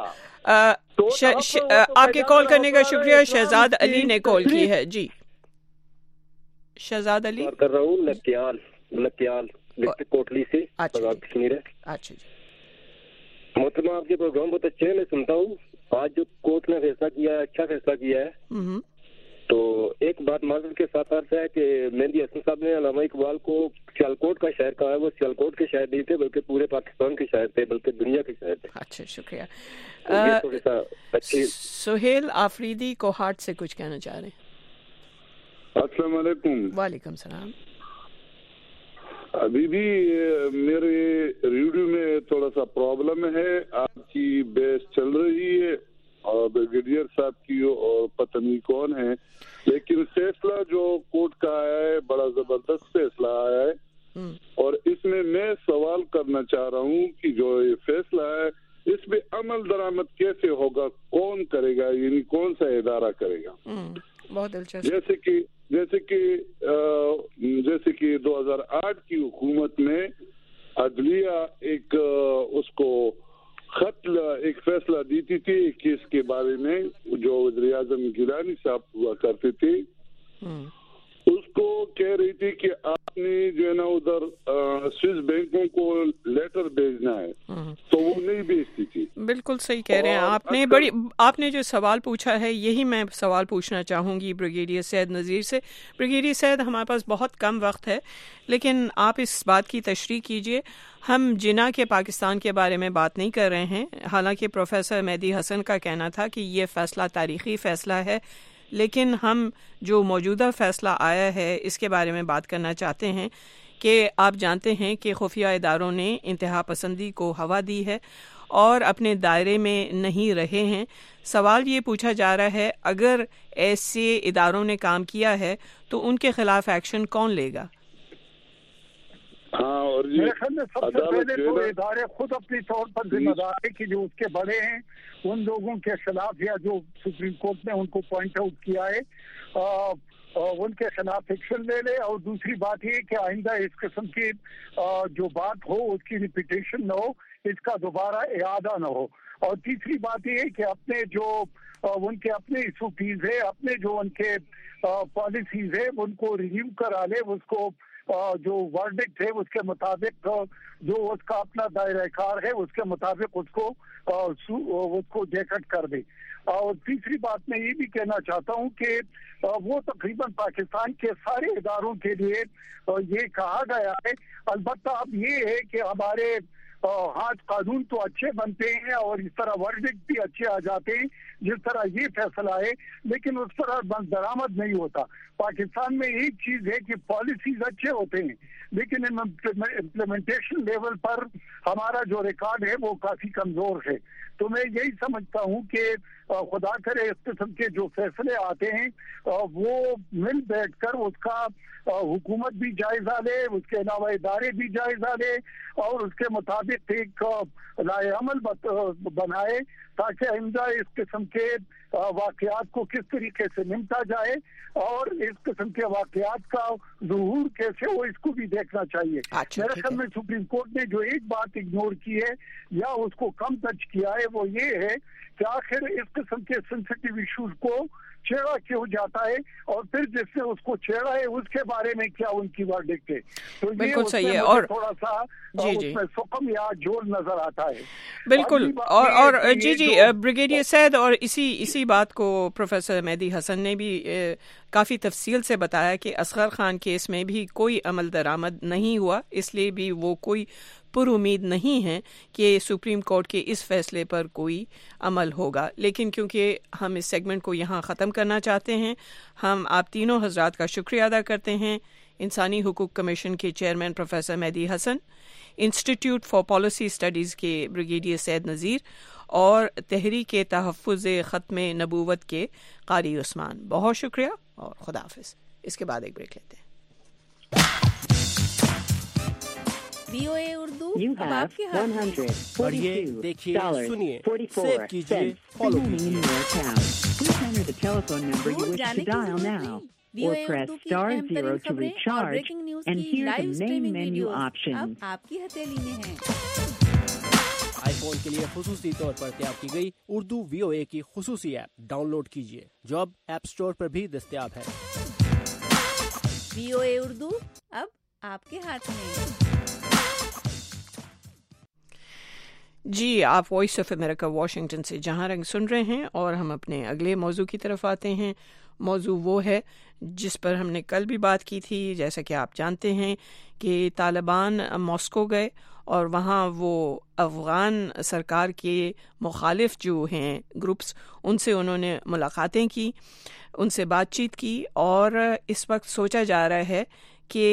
آپ کے کال کرنے کا شکریہ. شہزاد علی نے کال کی ہے. جی شہزاد علی کر رہا ہوں لکیال کوٹلی سے. کشمیر ہے. اچھا جی محترمہ آپ کے پروگرام بہت اچھے ہیں، میں سنتا ہوں. آج جو کورٹ نے فیصلہ کیا ہے اچھا فیصلہ کیا ہے. تو ایک بات معذرت کے ساتھ عرض ہے کہ مہندی حسن صاحب نے علامہ اقبال کو سیالکوٹ کا شاعر کہا ہے. وہ سیالکوٹ کے شاعر نہیں تھے بلکہ پورے پاکستان کے شاعر تھے، بلکہ دنیا کے شاعر تھے. اچھا شکریہ. سہیل آفریدی کوہاٹ سے کچھ کہنا چاہ رہے ہیں. السلام علیکم. وعلیکم السلام. ابھی بھی میرے ریڈیو میں تھوڑا سا پرابلم ہے. آپ کی بیس چل رہی ہے اور بریگیڈیئر صاحب کی اور پتہ نہیں کون ہے، لیکن فیصلہ جو کورٹ کا آیا ہے بڑا زبردست فیصلہ آیا ہے. اور اس میں سوال کرنا چاہ رہا ہوں کہ جو یہ فیصلہ ہے اس میں عمل درآمد کیسے ہوگا، کون کرے گا، یعنی کون سا ادارہ کرے گا. بہت دلچسپ. جیسے کہ 2008 کی حکومت میں عدلیہ ایک اس کو خط ایک فیصلہ دیتی تھی ایک کیس کے بارے میں جو وزیر اعظم گیلانی صاحب ہوا کرتے تھے. اس کو کہہ رہی تھی کہ آپ نے جو ہے نا ادھر سوئس بینکوں کو لیٹر بھیجنا ہے، تو وہ نہیں بھیجتی تھی. بالکل صحیح کہہ رہے ہیں آپ نے جو سوال پوچھا ہے یہی میں سوال پوچھنا چاہوں گی بریگیڈیئر سید نذیر سے. بریگیڈیئر سید ہمارے پاس بہت کم وقت ہے لیکن آپ اس بات کی تشریح کیجئے. ہم جناح کے پاکستان کے بارے میں بات نہیں کر رہے ہیں، حالانکہ پروفیسر مہدی حسن کا کہنا تھا کہ یہ فیصلہ تاریخی فیصلہ ہے، لیکن ہم جو موجودہ فیصلہ آیا ہے اس کے بارے میں بات کرنا چاہتے ہیں کہ آپ جانتے ہیں کہ خفیہ اداروں نے انتہا پسندی کو ہوا دی ہے اور اپنے دائرے میں نہیں رہے ہیں. سوال یہ پوچھا جا رہا ہے اگر ایسے اداروں نے کام کیا ہے تو ان کے خلاف ایکشن کون لے گا؟ ہاں، اور میرے خیال میں سب سے پہلے تو ادارے خود اپنی طور پر ذمہ دار ہے کہ جو اس کے بڑے ہیں ان لوگوں کے خلاف یا جو سپریم کورٹ نے ان کو پوائنٹ آؤٹ کیا ہے ان کے خلاف ایکشن لے لے. اور دوسری بات یہ کہ آئندہ اس قسم کی جو بات ہو اس کی ریپیٹیشن نہ ہو، اس کا دوبارہ اعادہ نہ ہو. اور تیسری بات یہ ہے کہ اپنے جو ان کے اپنے ایسوپیز ہے، اپنے جو ان کے پالیسیز ہے ان کو ریویو کرا لے، اس کو جو ورڈکٹ ہے اس کے مطابق جو اس کا اپنا دائرہ کار ہے اس کے مطابق اس کو جیکٹ کر دے. اور تیسری بات میں یہ بھی کہنا چاہتا ہوں کہ وہ تقریباً پاکستان کے سارے اداروں کے لیے یہ کہا گیا ہے. البتہ اب یہ ہے کہ ہمارے ہاتھ قانون تو اچھے بنتے ہیں اور اس طرح ورڈکٹ بھی اچھے آ جاتے ہیں جس طرح یہ فیصلہ ہے، لیکن اس طرح بند درآمد نہیں ہوتا. پاکستان میں ایک چیز ہے کہ پالیسیز اچھے ہوتے ہیں لیکن امپلیمنٹیشن لیول پر ہمارا جو ریکارڈ ہے وہ کافی کمزور ہے. تو میں یہی سمجھتا ہوں کہ خدا کرے اس قسم کے جو فیصلے آتے ہیں وہ مل بیٹھ کر اس کا حکومت بھی جائزہ لے، اس کے علاوہ ادارے بھی جائزہ لے اور اس کے مطابق ایک رائے عمل بنائے تاکہ آئندہ اس قسم کے واقعات کو کس طریقے سے نمٹا جائے اور اس قسم کے واقعات کا ظہور کیسے ہو اس کو بھی دیکھنا چاہیے. میرے خیال میں سپریم کورٹ نے جو ایک بات اگنور کی ہے یا اس کو کم ٹچ کیا ہے وہ یہ ہے کہ آخر اس قسم کے سینسٹیو ایشوز کو छेड़ा क्यों जाता है और फिर जिसने उसको छेड़ा है उसके बारे में क्या उनकी वर्डिक्ट है। तो बिल्कुल सही है और थोड़ा सा उसमें सुकम या जोर नजर आता है। बिल्कुल और जी ब्रिगेडियर सैयद, और इसी बात को प्रोफेसर मेहदी हसन ने भी काफ़ी तफसील से बताया कि असगर खान केस में भी कोई अमल दरामद नहीं हुआ, इसलिए भी वो कोई पुरुमीद नहीं है कि सुप्रीम कोर्ट के इस फैसले पर कोई अमल होगा। लेकिन क्योंकि हम इस सेगमेंट को यहाँ ख़त्म करना चाहते हैं, हम आप तीनों हजरात का शुक्रिया अदा करते हैं। इंसानी हुकूक कमीशन के chairman professor Mehdi Hasan, institute for policy studies के ब्रिगेडियर सैयद नज़ीर और तहरीक तहफ़्फ़ुज़ ख़त्म नबूवत के कारी उस्मान। बहुत शुक्रिया और खुदा हाफ़िज़। इसके बाद एक ब्रेक लेते हैं। VOA उर्दू अब आपके हाथ में। पढ़िए, देखिए, सुनिए, सेव कीजिए, फॉलो कीजिए। VOA उर्दू की अहम तरीन खबरें और ब्रेकिंग न्यूज की लाइव स्ट्रीमिंग वीडियोस अब आपकी हथेली में है। आईफोन के लिए खुसूसी तौर पर तैयार की गई उर्दू VOA की खुसूसी ऐप डाउनलोड कीजिए, जो अब ऐप स्टोर पर भी दस्तयाब है। VOA उर्दू अब आपके हाथ में। जी, आप वॉइस ऑफ अमेरिका वाशिंगटन से जहां रंग सुन रहे हैं और हम अपने अगले मौजू की तरफ आते हैं। मौजू वो है जिस पर हमने कल भी बात की थी। जैसा कि आप जानते हैं कि तालिबान मॉस्को गए और वहाँ वो अफ़गान सरकार के मुखालिफ जो हैं ग्रुप्स, उनसे उन्होंने मुलाकातें की, उनसे बातचीत की और इस वक्त सोचा जा रहा है कि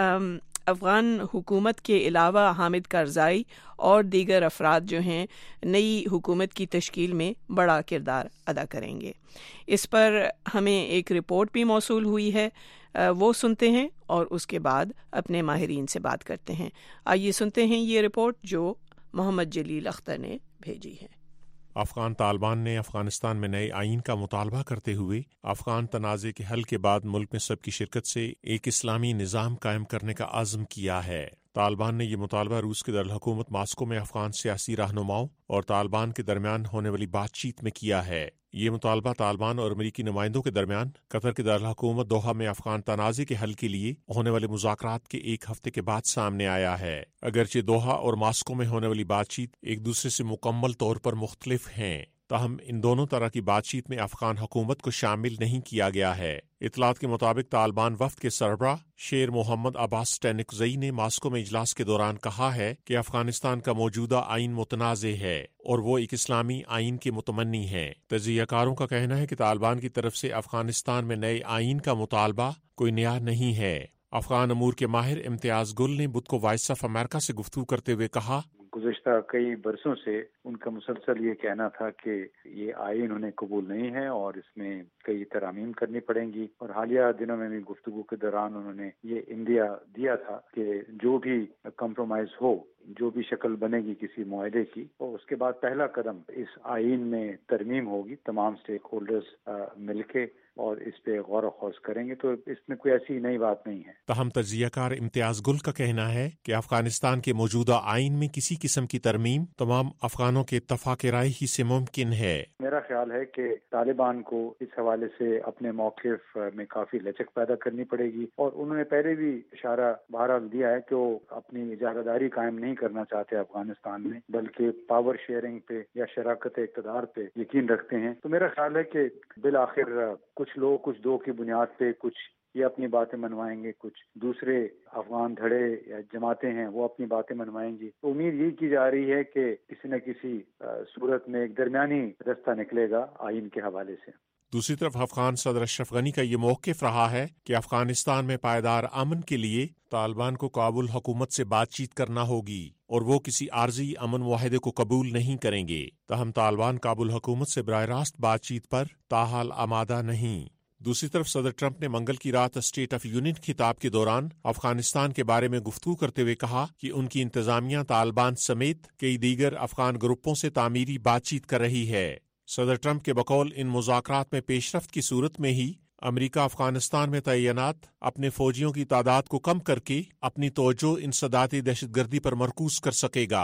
अफ़गान हुकूमत के अलावा हामिद करज़ाई और दीगर अफराद जो हैं नई हुकूमत की तश्कील में बड़ा किरदार अदा करेंगे। इस पर हमें एक रिपोर्ट भी मौसूल हुई है, वो सुनते हैं और उसके बाद अपने माहिरीन से बात करते हैं। आइए सुनते हैं ये रिपोर्ट जो मोहम्मद जलील अख्तर ने भेजी है। अफगान तालिबान ने अफगानिस्तान में नए आइन का मुतालबा करते हुए अफगान तनाज़े के हल के बाद मुल्क में सबकी शिरकत से एक इस्लामी निज़ाम कायम करने का आज़म किया है। तालिबान ने यह मुतालबा रूस के दरअल-हुकूमत मास्को में अफगान सियासी रहनुमाओं और तालिबान के दरमियान होने वाली बातचीत में किया है। ये मुतालबा तालिबान और अमरीकी नुमाइंदों के दरमियान कतर के दरअल-हुकूमत दोहा में अफगान तनाज़े के हल के लिए होने वाले मुज़ाकरात के एक हफ्ते के बाद सामने आया है। अगरचे दोहा और मास्को में होने वाली बातचीत एक दूसरे से मुकम्मल तौर पर मुख्तलिफ हैं, ताहम इन दोनों तरह की बातचीत में अफगान हुकूमत को शामिल नहीं किया गया है। इतलात के मुताबिक तालिबान वफ्द के सरबराह शेर मोहम्मद अब्बास स्टैनिकज़ई ने मास्को में इजलास के दौरान कहा है कि अफगानिस्तान का मौजूदा आइन मुतनाज़े है और वो एक इस्लामी आइन के मुतमन्नी है। तजियाकारों का कहना है कि तालिबान की तरफ से अफगानिस्तान में नए आइन का मुतालबा कोई नया नहीं है। अफगान अमूर के माहिर इम्तियाज गुल ने बुध को वॉइस ऑफ अमेरिका से गुफ्तगू करते हुए कहा, गुज़श्ता कई बरसों से उनका मुसलसल ये कहना था कि ये आइन उन्हें कबूल नहीं है और इसमें कई तरामीम करनी पड़ेंगी। और हालिया दिनों में भी गुफ्तगू के दौरान उन्होंने ये इंदिया दिया था कि जो भी कम्प्रोमाइज हो, जो भी शक्ल बनेगी किसी मुआहदे की, और उसके बाद पहला कदम इस आइन में तरमीम होगी। तमाम स्टेक होल्डर्स मिलके और इस पे गौर व खौज करेंगे, तो इसमें कोई ऐसी नई बात नहीं है। तहम तजियाकार इम्तियाज गुल का कहना है कि अफगानिस्तान के मौजूदा आइन में किसी किस्म की तरमीम तमाम अफगानों के इत्तफाक राय ही से मुमकिन है। मेरा ख्याल है कि तालिबान को इस हवाले से अपने मौक़िफ़ में काफी लचक पैदा करनी पड़ेगी और उन्होंने पहले भी इशारा बहरहाल दिया है कि वो अपनी इजारादारी कायम नहीं करना चाहते अफगानिस्तान में, बल्कि पावर शेयरिंग पे या शराकत इक़्तिदार पे यकीन रखते हैं। तो मेरा ख्याल है कि बिल आखिर कुछ लोग कुछ दो की बुनियाद पे कुछ ये अपनी बातें मनवाएंगे, कुछ दूसरे अफगान धड़े या जमातें हैं वो अपनी बातें मनवाएंगी। तो उम्मीद यही की जा रही है कि किसी न किसी सूरत में एक दरमियानी रास्ता निकलेगा आइन के हवाले से। दूसरी तरफ अफगान सदर अशरफ गनी का ये मौक़िफ़ रहा है कि अफगानिस्तान में पायदार अमन के लिए तालिबान को काबुल हुकूमत से बातचीत करना होगी और वो किसी आर्जी अमन मुआहदे को कबूल नहीं करेंगे। तहम तालिबान काबुल हुकूमत से बराह रास्त बातचीत पर ताहाल आमादा नहीं। दूसरी तरफ सदर ट्रंप ने मंगल की रात स्टेट ऑफ यूनियन खिताब के दौरान अफगानिस्तान के बारे में गुफ्तगू करते हुए कहा कि उनकी इंतजामिया तालिबान समेत कई दीगर अफगान ग्रुपों से तामीरी बातचीत कर रही है। सदर ट्रंप के बकौल इन मुज़ाकरात में पेशरफ्त की सूरत में ही अमरीका अफगानिस्तान में तैनात अपने फौजियों की तादाद को कम करके अपनी तवज्जो इंसदाती दहशतगर्दी पर मरकूज कर सकेगा।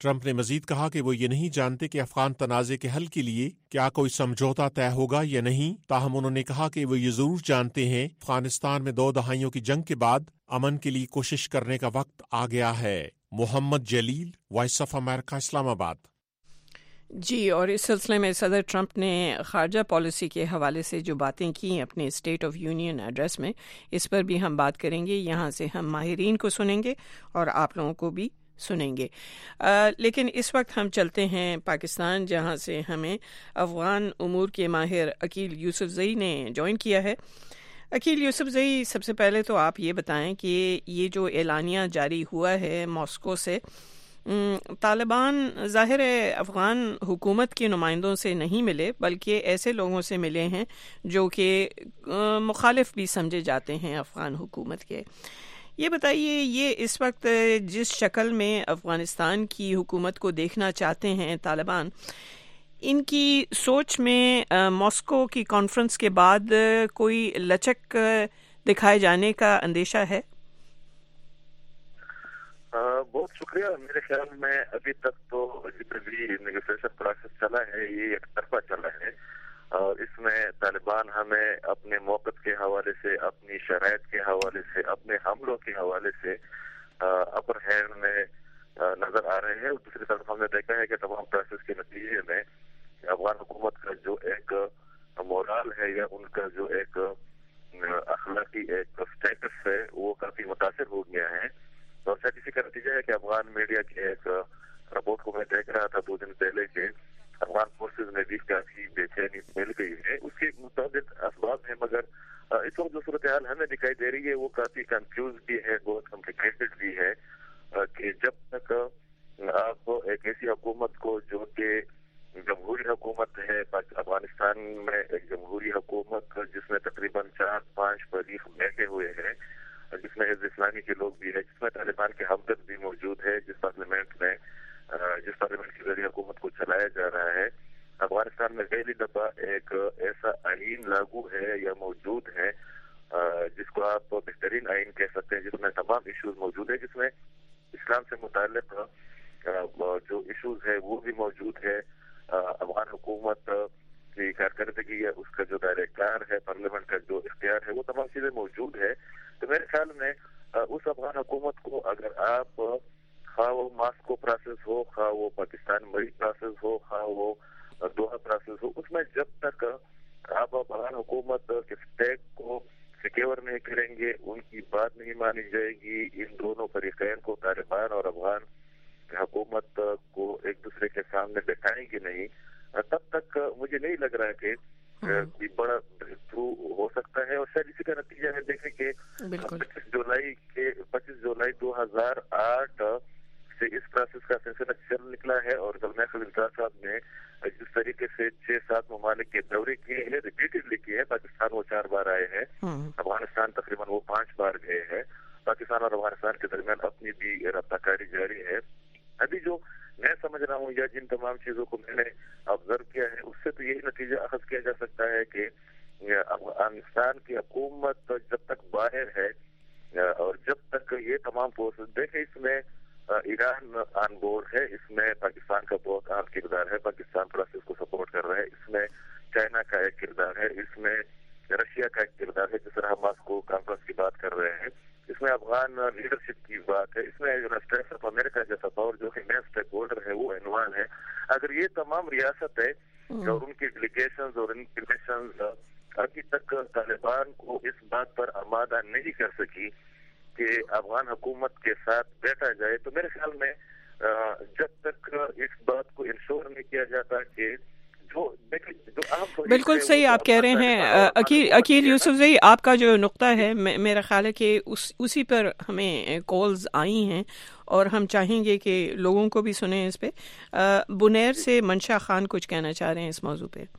ट्रंप ने मजीद कहा कि वो ये नहीं जानते कि अफगान तनाज़े के हल के लिए क्या कोई समझौता तय होगा या नहीं, ताहम उन्होंने कहा कि वो ये जरूर जानते हैं अफगानिस्तान में 2 दहाइयों की जंग के बाद अमन के लिए कोशिश करने का वक्त आ गया है। Mohammad Jalil, voice of America, Islamabad. जी, और इस सिलसिले में सदर ट्रंप ने खारजा पॉलिसी के हवाले से जो बातें की अपने स्टेट ऑफ यूनियन एड्रेस में, इस पर भी हम बात करेंगे। यहाँ से हम माहिरीन को सुनेंगे और आप लोगों को भी सुनेंगे। लेकिन इस वक्त हम चलते हैं पाकिस्तान, जहाँ से हमें अफगान उमूर के माहिर अकील यूसुफजई ने ज्वाइन किया है। अकील यूसुफजई, सबसे पहले तो आप ये बताएं कि ये जो एलानिया जारी हुआ है मॉस्को से, तालिबान ज़ाहिर है अफ़गान हुकूमत के नुमाइंदों से नहीं मिले, बल्कि ऐसे लोगों से मिले हैं जो कि मुखालिफ भी समझे जाते हैं अफ़गान हुकूमत के। ये बताइए, ये इस वक्त जिस शक्ल में अफ़गानिस्तान की हुकूमत को देखना चाहते हैं तालिबान, इनकी सोच में मॉस्को की कॉन्फ्रेंस के बाद कोई लचक दिखाए जाने का अंदेशा है? बहुत शुक्रिया। मेरे ख्याल में अभी तक तो जितने भी नेगोशिएशन प्रोसेस चला है ये एक तरफा चला है, और इसमें तालिबान हमें अपने मौक़िफ़ के हवाले से, अपनी शराइत के हवाले से, अपने हमलों के हवाले से अपर हैंड में नजर आ रहे हैं। और दूसरी तरफ हमने देखा है कि तमाम प्रोसेस के नतीजे में अफगान हुकूमत का जो एक मोरल है या उनका जो एक अखलाकी एक स्टेटस है वो काफी मुतासिर हो गया है। और शायद इसी का नतीजा है कि अफगान मीडिया की एक रिपोर्ट को मैं देख रहा था 2 दिन पहले के अफगान फोर्सेज में भी काफी बेचैनी मिल गई है। उसके मुताबिक असबाब है, मगर इस वक्त जो सूरत हाल हमें दिखाई दे रही है वो काफी कंफ्यूज भी है, बहुत कॉम्प्लिकेटेड भी है कि जब तक आप एक ऐसी हुकूमत को जो कि जमहूरी हुकूमत है, अफगानिस्तान में एक जमहूरी हुकूमत जिसमें तकरीबन 4-5 फरीक बैठे हुए हैं, जिसमें हिज़्ब इस्लामी के लोग भी है, जिसमें तालिबान के हमदर्द भी मौजूद है, जिस पार्लियामेंट के जरिए हुकूमत को चलाया जा रहा है। अफगानिस्तान में पहली दफा एक ऐसा आईन लागू है या मौजूद है जिसको आप बेहतरीन आईन कह सकते हैं, जिसमें तमाम इशूज मौजूद है, जिसमें इस्लाम से मुताल्लिक जो इशूज है वो भी मौजूद है। अफगान हुकूमत की कारकर्दगी है, उसका जो दायरा है, पार्लियामेंट का जो इख्तियार है, वो तमाम चीजें मौजूद है। तो मेरे ख्याल में उस अफगान हुकूमत को अगर आप खा वो मास्को प्रोसेस हो, खा वो पाकिस्तान मरी प्रोसेस हो, खा वो दोहा प्रोसेस हो, उसमें जब तक आप अफगान हुकूमत के स्टेट को सिक्योर नहीं करेंगे, उनकी बात नहीं मानी जाएगी, इन दोनों फरीकैन को, तालिबान और अफगान हुकूमत को एक दूसरे के सामने बैठाएंगे नहीं, तब तक मुझे नहीं लग रहा है कि बड़ा थ्रू हो सकता है। और शायद इसी का नतीजा है, देखें कि 25 जुलाई 2008 से इस प्रोसेस का सिलसिला चल निकला है, और ज़लमय खलीलज़ाद साहब ने जिस तरीके से 6-7 ममालिक के दौरे किए हैं, रिपीटेडली किए हैं। पाकिस्तान वो 4 बार आए हैं, अफगानिस्तान तकरीबन वो 5 बार गए हैं। पाकिस्तान और अफगानिस्तान के दरमियान अपनी भी रब्ताकारी जारी है। अभी जो मैं समझ रहा हूँ या जिन तमाम चीजों को मैंने ऑब्जर्व किया है, उससे तो यही नतीजा अखज़ किया जा सकता है कि अफगानिस्तान की हुकूमत जब तक बाहर है और जब तक ये तमाम फोर्सेस, देखें इसमें ईरान ऑन बोर्ड है, इसमें पाकिस्तान का बहुत अहम किरदार है, पाकिस्तान प्रोसेस को सपोर्ट कर रहा है, इसमें चाइना का एक किरदार है, इसमें रशिया का एक किरदार है, जिस तरह हम मास्को कॉन्फ्रेंस की बात कर रहे हैं, इसमें अफगान लीडरशिप की बात है, इसमें यूनाइटेड स्टेट्स ऑफ अमेरिका जैसा पावर जो कि मेन स्टेक होल्डर है वो इन्वॉल्व है। अगर ये तमाम रियासत है और उनकी डेलीगेशंस और उनकी मिशंस अभी तक तालिबान को इस बात पर आमादा नहीं कर सकी कि अफगान हुकूमत के साथ बैठा जाए, तो मेरे ख्याल में जब तक इस बात को इंश्योर नहीं किया जाता कि बिल्कुल सही आप कह रहे हैं अकील यूसुफजई, आपका जो नुक्ता है मेरा ख्याल है कि उसी पर हमें कॉल्स आई हैं और हम चाहेंगे कि लोगों को भी सुने इस पे। बुनेर से मंशा खान कुछ कहना चाह रहे हैं इस मौजू पे।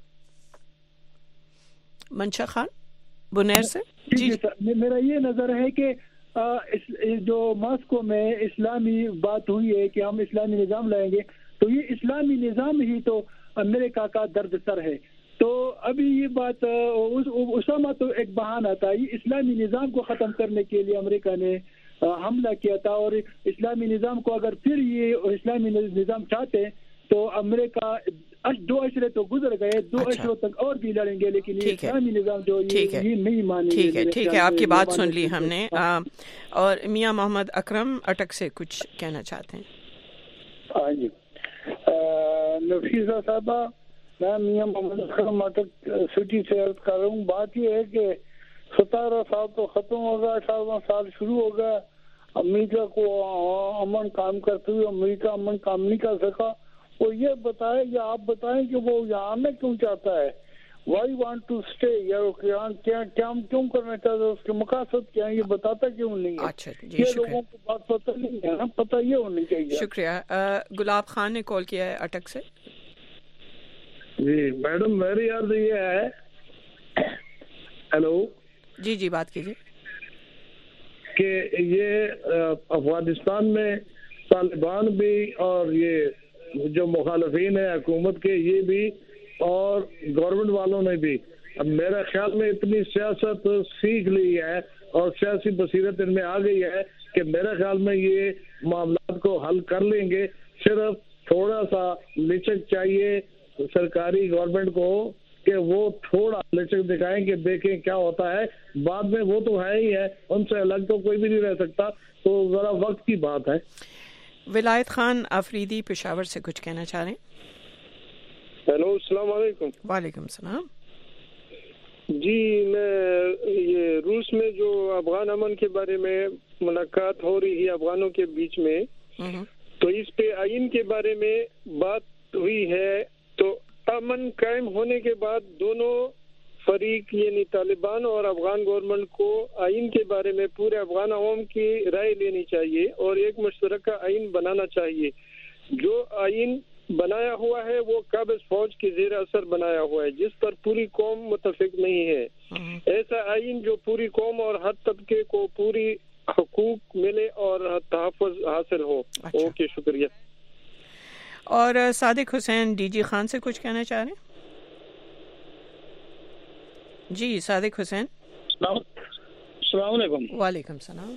मंशा खान बुनेर से। जी मेरा ये नजर है कि जो मास्को में इस्लामी बात हुई है कि हम इस्लामी निज़ाम लाएंगे, तो ये इस्लामी निज़ाम ही तो अमेरिका का दर्द सर है। तो अभी ये बात उसामा तो एक बहाना था, ये इस्लामी निज़ाम को ख़त्म करने के लिए अमेरिका ने हमला किया था, और इस्लामी निज़ाम को अगर फिर ये इस्लामी निज़ाम चाहते हैं तो अमेरिका 2 अशरे तो गुजर गए, 2 अशरों तक और भी लड़ेंगे, लेकिन ये इस्लामी निज़ाम जो ये नहीं मानेंगे। ठीक है, आपकी बात सुन ली हमने। और मियां मोहम्मद अकरम अटक से कुछ कहना चाहते हैं? हाँ जी, नफीसा साहबा, मैं मियां मोहम्मद अकरम अटक सिटी से अर्ज कर रहा हूँ। बात ये है कि 17 साल तो खत्म हो गया, 18वां साल शुरू हो गया। अमेरिका को अमन काम करते हुए अमेरिका अमन काम नहीं कर सका। वो ये बताए या आप बताएं कि वो यहाँ में क्यों चाहता है, वाई वांट टू स्टे, या क्या क्यों करना चाहता है, उसके मकसद क्या है, ये बताता क्यों नहीं है? अच्छा जी, ये लोगों को बात पता नहीं है ना, पता ये होनी चाहिए। शुक्रिया। गुलाब खान ने कॉल किया है अटक से। जी मैडम, मेरी अर्ज ये है, हेलो जी बात कीजिए, कि ये अफगानिस्तान में तालिबान भी और ये जो मुखालफीन है हुकूमत के, ये भी और गवर्नमेंट वालों ने भी, अब मेरे ख्याल में इतनी सियासत सीख ली है और सियासी बसीरत इनमें आ गई है कि मेरे ख्याल में ये मामला को हल कर लेंगे। सिर्फ थोड़ा सा लिचक चाहिए सरकारी गवर्नमेंट को कि वो थोड़ा लिचक दिखाएं कि देखें क्या होता है। बाद में वो तो है ही है, उनसे अलग तो कोई भी नहीं रह सकता, तो जरा वक्त की बात है। विलायत खान आफरीदी पेशावर से कुछ कहना चाह रहे हैं? हेलो, अस्सलाम वालेकुम। वालेकुम सलाम। जी, मैं ये रूस में जो अफगान अमन के बारे में मुलाकात हो रही है अफगानों के बीच में, तो इस पे आइन के बारे में बात हुई है। तो अमन कायम होने के बाद दोनों फरीक यानी तालिबान और अफगान गवर्नमेंट को आइन के बारे में पूरे अफगान अवाम की राय लेनी चाहिए और एक मुश्तरका आइन बनाना चाहिए। जो आइन बनाया हुआ है वो काबिज फौज के जेर असर बनाया हुआ है, जिस पर पूरी कौम मुतफिक नहीं है। ऐसा आइन जो पूरी कौम और हर तबके को पूरी हुकूक मिले और तहफ़्फ़ुज़ हासिल हो। अच्छा। ओके, शुक्रिया। और सादिक हुसैन डीजी खान से कुछ कहना चाह रहे हैं? जी सादिक हुसैन। अस्सलाम वालेकुम। वालेकुम सलाम।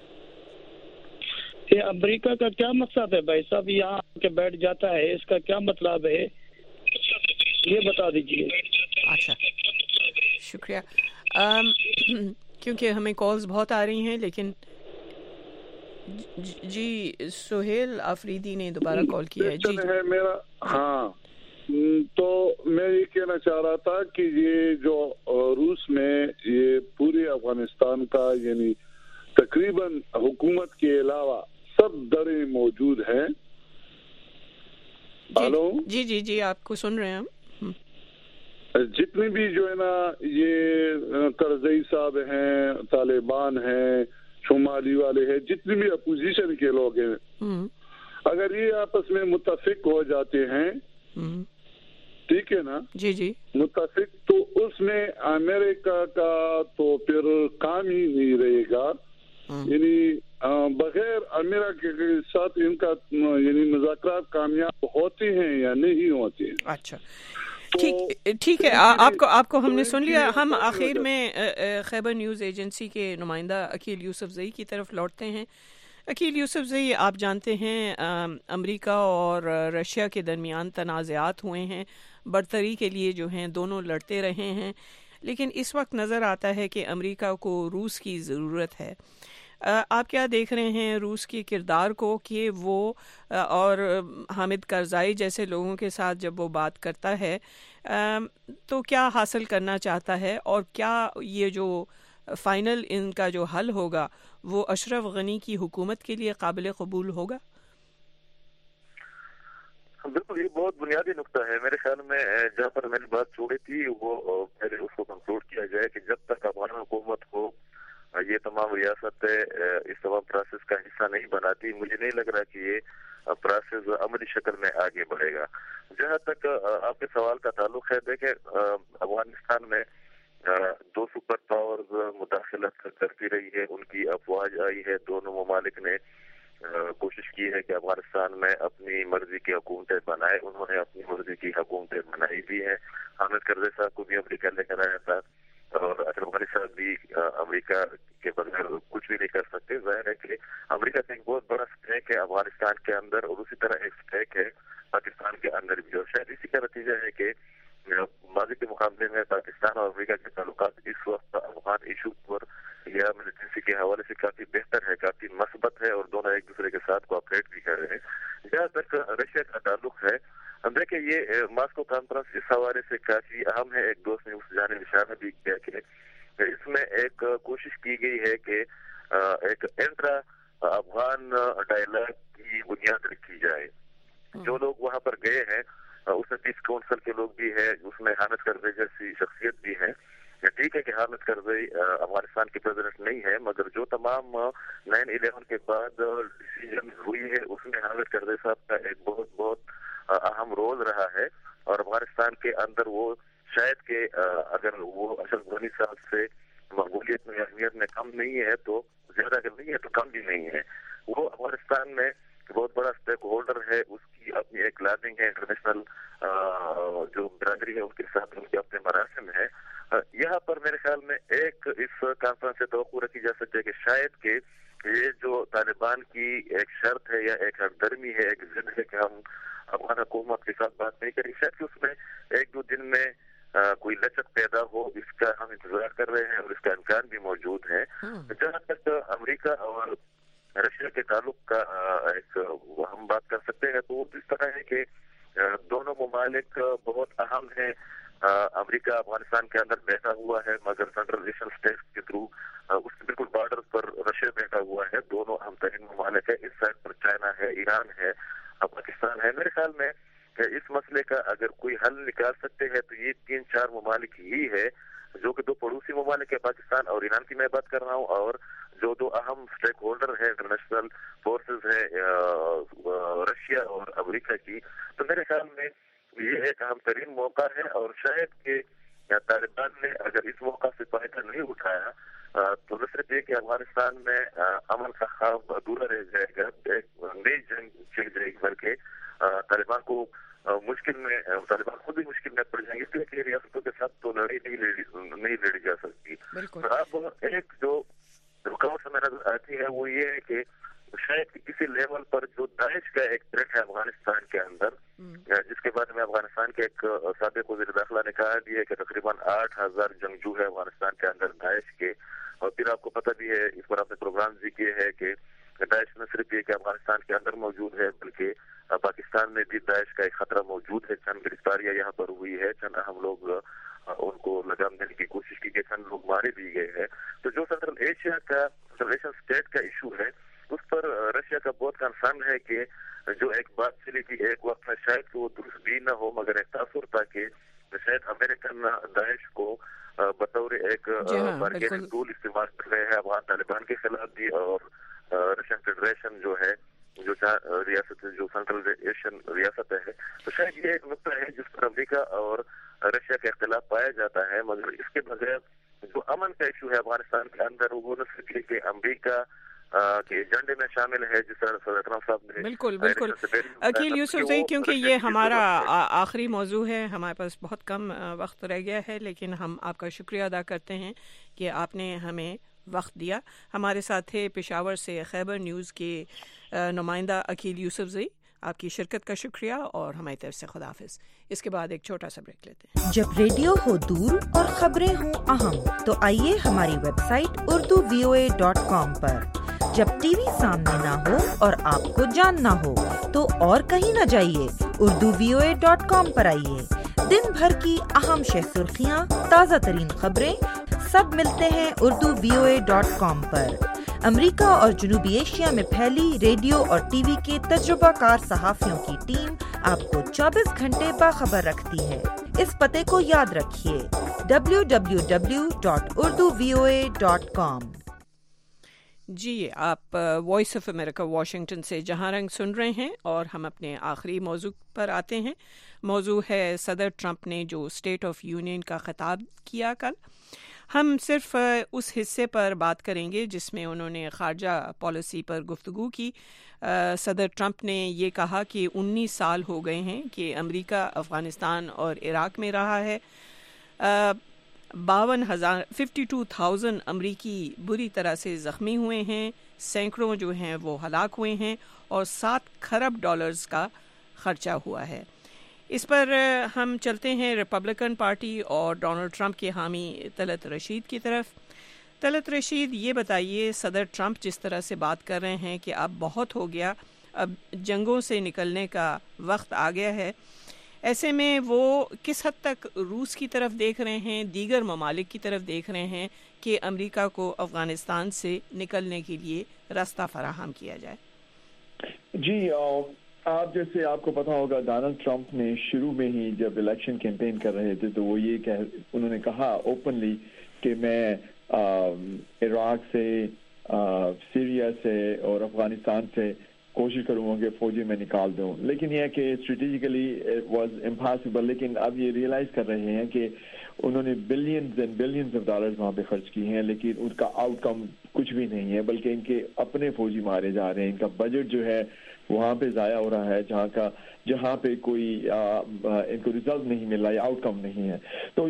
ये अमेरिका का क्या मकसद है भाई साहब, यहाँ के बैठ जाता है, इसका क्या मतलब है, ये बता दीजिए। अच्छा, शुक्रिया। क्योंकि हमें कॉल्स बहुत आ रही हैं, लेकिन जी सुहेल आफरीदी ने दोबारा कॉल किया है। जी है मेरा। हाँ, तो मैं ये कहना चाह रहा था कि ये जो रूस में ये पूरे अफगानिस्तान का यानी तकरीबन हुकूमत के अलावा सब दरें मौजूद हैं। हेलो, जी आपको सुन रहे हैं हम। जितने भी जो है ना ये करजई साहब हैं, तालिबान हैं, शुमाली वाले हैं, जितने भी अपोजिशन के लोग हैं, अगर ये आपस में मुत्तफिक हो जाते हैं, ठीक है ना, जी मुत्तफिक, तो उसमें अमेरिका का तो फिर काम ही नहीं रहेगा। यानी बगैर अमेरिका के साथ इनका यानी मुज़ाकरात कामयाब होते हैं या नहीं होते हैं। अच्छा, ठीक है, आपको हमने सुन लिया। हम आखिर में खैबर न्यूज़ एजेंसी के नुमाइंदा अकील यूसुफजई की तरफ लौटते हैं। अकील यूसुफजई, आप जानते हैं अमेरिका और रशिया के दरमियान तनाज़ात हुए हैं, बरतरी के लिए जो हैं दोनों लड़ते रहे हैं, लेकिन इस वक्त नज़र आता है कि अमेरिका को रूस की ज़रूरत है। आप क्या देख रहे हैं रूस के किरदार को कि वो और हामिद करज़ाई जैसे लोगों के साथ जब वो बात करता है तो क्या हासिल करना चाहता है, और क्या ये जो फाइनल इनका जो हल होगा वो अशरफ गनी की हुकूमत के लिए काबिल कबूल होगा? बिल्कुल, ये बहुत बुनियादी नुक्ता है। मेरे ख्याल में जहाँ पर मैंने बात छोड़ी थी वो पहले उसको कंक्लूड किया जाए कि जब तक अफगान हुकूमत को ये तमाम रियासतें इस तमाम प्रोसेस का हिस्सा नहीं बनाती, मुझे नहीं लग रहा कि ये प्रोसेस अमली शक्ल में आगे बढ़ेगा। जहाँ तक आपके सवाल का ताल्लुक है, देखें अफगानिस्तान में 2 सुपर पावर्स मुदाखलत करती रही है, उनकी अफवाज आई है, दोनों ममालिक ने कोशिश की है कि अफगानिस्तान में अपनी मर्जी की हुकूमतें बनाए। उन्होंने अपनी मर्जी की हुकूमतें बनाई भी हैं। हामिद करज़ई साहब को भी अमेरिका लेकर आया था, اور اشرف غنی صاحب بھی امریکہ کے بغیر کچھ بھی نہیں کر سکتے. ظاہر ہے کہ امریکہ کا ایک بہت بڑا اسٹیک ہے افغانستان کے اندر اور اسی طرح ایک اسٹیک ہے پاکستان کے اندر بھی, اور شاید اسی کا نتیجہ ہے کہ ماضی کے مقابلے میں پاکستان اور امریکہ کے تعلقات اس وقت افغان ایشو پر یا ملیٹنسی کے حوالے سے کافی بہتر ہے, کافی مثبت ہے, اور دونوں ایک دوسرے کے ساتھ کوآپریٹ بھی کر رہے ہیں. جہاں تک رشیا کا تعلق ہے, دیکھیں یہ ماسکو کانفرنس اس حوالے سے کافی اہم ہے. ایک دوست نے اس جانب اشارہ بھی کیا کہ اس میں ایک کوشش کی گئی ہے کہ ایک انٹرا افغان ڈائلاگ کی بنیاد رکھی جائے. جو لوگ وہاں پر گئے ہیں اس میں پیس کونسل کے لوگ بھی ہیں, اس میں حامد کرزئی جیسی شخصیت بھی ہے. ٹھیک ہے کہ حامد کرزئی افغانستان کے پریزیڈنٹ نہیں ہے, مگر جو تمام 9/11 کے بعد ڈیسیجن ہوئی ہے اس میں حامد کرزئی صاحب کا ایک بہت بہت اہم رول رہا ہے. اور افغانستان کے اندر وہ شاید کہ اگر وہ اشرف غنی صاحب سے مقبولیت میں اہمیت میں کم نہیں ہے تو زیادہ اگر نہیں ہے تو کم بھی نہیں ہے. وہ افغانستان میں بہت بڑا اسٹیک ہولڈر ہے, اس کی اپنی ایک لابنگ ہے, انٹرنیشنل جو برادری ہے اس کے ساتھ ان کے اپنے مراسم ہے. یہاں پر میرے خیال میں ایک اس کانفرنس سے توقع رکھی جا سکتی ہے کہ شاید کہ یہ جو طالبان کی ایک شرط ہے یا ایک ہردرمی ہے, ایک ضد ہے کہ ہم افغان حکومت کے ساتھ بات نہیں کریں, شاید کہ اس میں 1-2 دن میں کوئی لچک پیدا ہو, اس کا ہم انتظار کر رہے ہیں اور اس کا امکان بھی موجود ہے. جہاں تک امریکہ اور رشیا کے تعلق کا ایک ہم بات کر سکتے ہیں تو اس طرح ہے کہ دونوں ممالک بہت اہم ہیں. امریکہ افغانستان کے اندر بیٹھا ہوا ہے مگر سینٹرلائزیشن اسٹیٹ کے تھرو اس کے بالکل بارڈر پر رشیا بیٹھا ہوا ہے. دونوں اہم ترین ممالک ہے. اس سائڈ پر چائنا ہے, ایران ہے, پاکستان ہے. میرے خیال میں اس مسئلے کا اگر کوئی حل نکال سکتے ہیں تو یہ 3-4 ممالک ہی ہے, جو کہ 2 پڑوسی ممالک ہے, پاکستان اور ایران کی میں بات کر رہا ہوں, اور جو 2 اہم اسٹیک ہولڈر ہے انٹرنیشنل فورسز ہے رشیا اور امریکہ کی. تو میرے خیال میں یہ ایک اہم ترین موقع ہے, اور شاید کہ طالبان نے اگر اس موقع سے فائدہ نہیں اٹھایا تو نہ صرف یہ کہ افغانستان میں امن کا خواب ادھورا رہ جائے گا, ایک نئی جنگ چھڑ جائے گی, بلکہ طالبان کو طالبان خود بھی مشکل میں پڑ جائیں گے, اس لیے کہ ریاستوں کے ساتھ تو لڑائی نہیں لڑی جا سکتی. اب ایک جو رکاوٹ ہمیں نظر آتی ہے وہ یہ ہے کہ شاید کسی لیول پر جو داعش کا ایک تھریٹ ہے افغانستان کے اندر, جس کے بارے میں افغانستان کے ایک سابق وزیر داخلہ نے کہا بھی ہے کہ تقریباً 8000 جنگجو ہے افغانستان کے اندر داعش کے. اور پھر آپ کو پتہ بھی ہے, اس پر آپ نے پروگرام بھی کیے ہے کہ داعش نہ صرف یہ کہ افغانستان کے اندر موجود ہے بلکہ پاکستان میں بھی داعش کا ایک خطرہ موجود ہے. چند گرفتاریاں یہاں پر ہوئی ہے, چند اہم لوگ ان کو لگام دینے کی کوشش کی گئی, چند لوگ مارے بھی گئے ہیں. تو جو سینٹرل ایشیا کا سینٹرل اسٹیٹ کا ایشو ہے اس پر رشیا کا بہت کنسرن ہے کہ جو ایک بات چلی تھی ایک وقت میں شاید کہ وہ درست بھی نہ ہو, مگر ایک تاثر تھا کہ شاید امریکن داعش کو بطور ایک بارگیننگ ٹول استعمال کر رہے ہیں افغان طالبان کے خلاف بھی, اور رشین فیڈریشن جو ہے جو ریاست جو سینٹرل ایشین ریاست ہے, تو شاید یہ ایک نقطہ ہے جس پر امریکہ اور رشیا کا اختلاف پایا جاتا ہے. مگر اس کے بغیر جو امن کا ایشو ہے افغانستان کے اندر وہ نہ صرف کہ امریکہ کے ایجنڈے میں شامل ہے, جس طرح صدر ٹرمپ صاحب نے بالکل عقیل یوسف زئی, کیونکہ یہ ہمارا آخری موضوع ہے, ہمارے پاس بہت کم وقت رہ گیا ہے, لیکن ہم آپ کا شکریہ ادا کرتے ہیں کہ آپ نے ہمیں وقت دیا. ہمارے ساتھ تھے پشاور سے خیبر نیوز کے نمائندہ عقیل یوسف زئی. آپ کی شرکت کا شکریہ اور ہماری طرف سے خداحافظ. اس کے بعد ایک چھوٹا سا بریک لیتے ہیں. جب ریڈیو ہو دور اور خبریں ہوں اہم تو آئیے ہماری ویب سائٹ urduvoa.com پر. جب ٹی وی سامنے نہ ہو اور آپ کو جاننا ہو تو اور کہیں نہ جائیے, urduvoa.com پر آئیے. دن بھر کی اہم شہ سرخیاں, تازہ ترین خبریں سب ملتے ہیں urduvoa.com پر. امریکہ اور جنوبی ایشیا میں پھیلی ریڈیو اور ٹی وی کے تجربہ کار صحافیوں کی ٹیم آپ کو 24 گھنٹے باخبر رکھتی ہے. اس پتے کو یاد رکھیے, www.urduvoa.com. جی, آپ وائس آف امریکہ واشنگٹن سے جہاں رنگ سن رہے ہیں, اور ہم اپنے آخری موضوع پر آتے ہیں. موضوع ہے صدر ٹرمپ نے جو اسٹیٹ آف یونین کا خطاب کیا کل. ہم صرف اس حصے پر بات کریں گے جس میں انہوں نے خارجہ پالیسی پر گفتگو کی. صدر ٹرمپ نے یہ کہا کہ 19 سال ہو گئے ہیں کہ امریکہ افغانستان اور عراق میں رہا ہے. 52,000 امریکی بری طرح سے زخمی ہوئے ہیں، سینکڑوں جو ہیں وہ ہلاک ہوئے ہیں اور $7 کھرب کا خرچہ ہوا ہے۔ اس پر ہم چلتے ہیں ریپبلکن پارٹی اور ڈونلڈ ٹرمپ کے حامی طلعت رشید کی طرف۔ طلعت رشید، یہ بتائیے، صدر ٹرمپ جس طرح سے بات کر رہے ہیں کہ اب بہت ہو گیا، اب جنگوں سے نکلنے کا وقت آ گیا ہے، ایسے میں وہ کس حد تک روس کی طرف دیکھ رہے ہیں، دیگر ممالک کی طرف دیکھ رہے ہیں کہ امریکہ کو افغانستان سے نکلنے کے لیے راستہ فراہم کیا جائے؟ جی، آپ جیسے آپ کو پتا ہوگا ڈونلڈ ٹرمپ نے شروع میں ہی جب الیکشن کیمپین کر رہے تھے تو وہ انہوں نے کہا اوپنلی کہ میں عراق سے، سیریا سے اور افغانستان سے کوشش کروں گا کہ فوجی میں نکال دوں، لیکن یہ کہ اسٹریٹجیکلی واز امپاسبل۔ لیکن اب یہ ریئلائز کر رہے ہیں کہ انہوں نے billions and billions of dollars وہاں پہ خرچ کی ہیں، لیکن ان کا آؤٹ کم کچھ بھی نہیں ہے، بلکہ ان کے اپنے فوجی مارے جا رہے ہیں۔ ان کا بجٹ جو ہے وہاں پہ ضائع ہو رہا ہے، جہاں پہ کوئی ان کو ریزلٹ نہیں مل رہا ہے، آؤٹ کم نہیں ہے۔ تو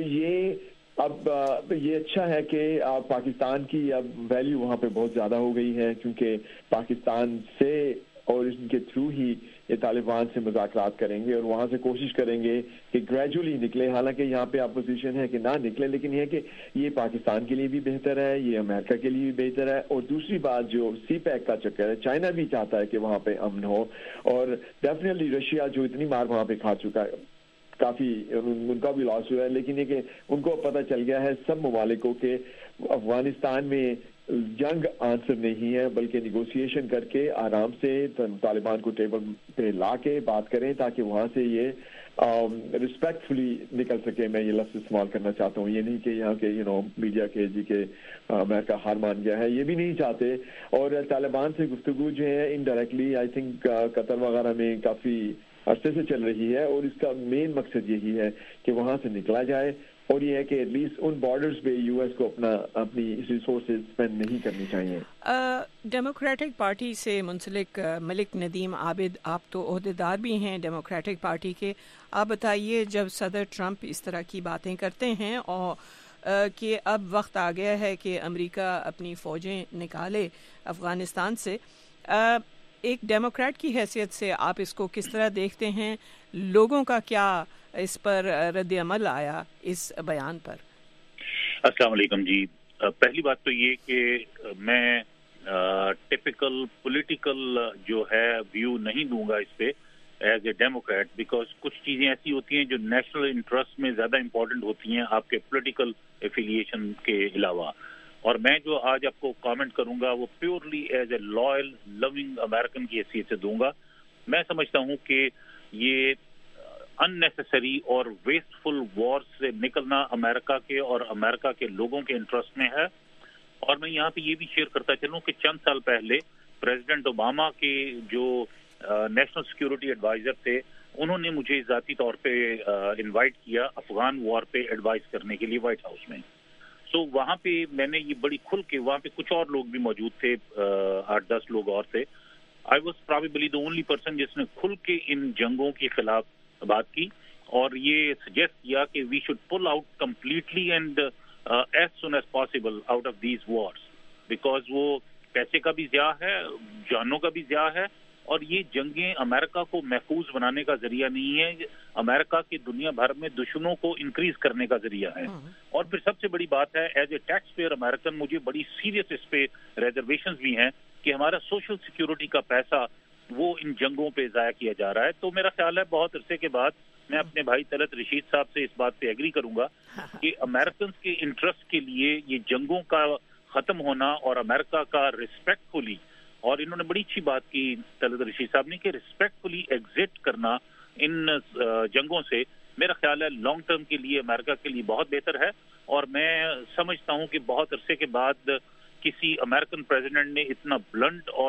اب یہ اچھا ہے کہ پاکستان کی اب ویلیو وہاں پہ بہت زیادہ ہو گئی ہے، کیونکہ پاکستان سے اور ان کے تھرو ہی یہ طالبان سے مذاکرات کریں گے اور وہاں سے کوشش کریں گے کہ گریجولی نکلے۔ حالانکہ یہاں پہ اپوزیشن ہے کہ نہ نکلے، لیکن یہ کہ یہ پاکستان کے لیے بھی بہتر ہے، یہ امریکہ کے لیے بھی بہتر ہے۔ اور دوسری بات جو سی پیک کا چکر ہے، چائنا بھی چاہتا ہے کہ وہاں پہ امن ہو، اور ڈیفینیٹلی رشیا جو اتنی مار وہاں پہ کھا چکا ہے، کافی ان کا بھی لاس ہوا ہے، لیکن یہ کہ ان کو پتہ چل گیا ہے سب ممالک کو کہ افغانستان میں جنگ آنسر نہیں ہے، بلکہ نیگوسیشن کر کے آرام سے طالبان کو ٹیبل پہ لا کے بات کریں تاکہ وہاں سے یہ رسپیکٹفلی نکل سکے۔ میں یہ لفظ استعمال کرنا چاہتا ہوں، یہ نہیں کہ یہاں کے میڈیا کے کہ امریکہ ہار مان گیا ہے، یہ بھی نہیں چاہتے۔ اور طالبان سے گفتگو جو ہے انڈائریکٹلی آئی تھنک قطر وغیرہ میں کافی عرصے سے چل رہی ہے، اور اس کا مین مقصد یہی ہے کہ وہاں سے نکلا جائے، اور یہ ہے کہ ایٹ لیسٹ ان بارڈرز پہ یو ایس کو اپنی ریسورسز اسپینڈ نہیں کرنی چاہیے۔ ڈیموکریٹک پارٹی سے منسلک ملک ندیم عابد، آپ تو عہدیدار بھی ہیں ڈیموکریٹک پارٹی کے، آپ بتائیے جب صدر ٹرمپ اس طرح کی باتیں کرتے ہیں اور کہ اب وقت آ گیا ہے کہ امریکہ اپنی فوجیں نکالے افغانستان سے، ایک ڈیموکریٹ کی حیثیت سے آپ اس کو کس طرح دیکھتے ہیں؟ لوگوں کا کیا اس پر رد عمل آیا اس بیان پر؟ السلام علیکم جی، پہلی بات تو یہ کہ میں ٹپیکل پولیٹیکل جو ہے ویو نہیں دوں گا اس پہ ایز اے ڈیموکریٹ، بیکاز کچھ چیزیں ایسی ہوتی ہیں جو نیشنل انٹرسٹ میں زیادہ امپورٹنٹ ہوتی ہیں آپ کے پولیٹیکل ایفیلیشن کے علاوہ، اور میں جو آج آپ کو کامنٹ کروں گا وہ purely as a loyal loving American کی حیثیت سے دوں گا۔ میں سمجھتا ہوں کہ یہ ان نیسیسری اور ویسٹفل وار سے نکلنا امریکہ کے اور امریکہ کے لوگوں کے انٹرسٹ میں ہے۔ اور میں یہاں پہ یہ بھی شیئر کرتا چلوں کہ چند سال پہلے پریزیڈنٹ اوباما کے جو نیشنل سیکیورٹی ایڈوائزر تھے، انہوں نے مجھے ذاتی طور پہ انوائٹ کیا افغان وار پہ ایڈوائز کرنے کے لیے وائٹ ہاؤس میں۔ سو وہاں پہ میں نے یہ بڑی کھل کے، وہاں پہ کچھ اور لوگ بھی موجود تھے، 8-10 لوگ اور تھے، I was probably the only person جس نے کھل کے ان جنگوں کے خلاف بات کی اور یہ سجیسٹ کیا کہ we should pull out completely and as soon as possible out of these wars, because وہ پیسے کا بھی ضیاع ہے، جانوں کا بھی ضیاع ہے، اور یہ جنگیں امریکہ کو محفوظ بنانے کا ذریعہ نہیں ہے، امریکہ کی دنیا بھر میں دشمنوں کو انکریز کرنے کا ذریعہ ہے۔ اور پھر سب سے بڑی بات ہے as a taxpayer American مجھے بڑی سیریس اس پہ ریزرویشنز بھی ہیں کہ ہمارا سوشل سیکیورٹی کا پیسہ وہ ان جنگوں پہ ضائع کیا جا رہا ہے۔ تو میرا خیال ہے بہت عرصے کے بعد میں اپنے بھائی طلعت رشید صاحب سے اس بات پہ ایگری کروں گا کہ امریکنز کے انٹرسٹ کے لیے یہ جنگوں کا ختم ہونا اور امریکہ کا ریسپیکٹفلی، اور انہوں نے بڑی اچھی بات کی طلعت رشید صاحب نے کہ ریسپیکٹفلی ایگزٹ کرنا ان جنگوں سے، میرا خیال ہے لانگ ٹرم کے لیے امریکہ کے لیے بہت بہتر ہے۔ اور میں سمجھتا ہوں کہ بہت عرصے کے بعد کسی امریکن پریزیڈنٹ نے اتنا بلنٹ اور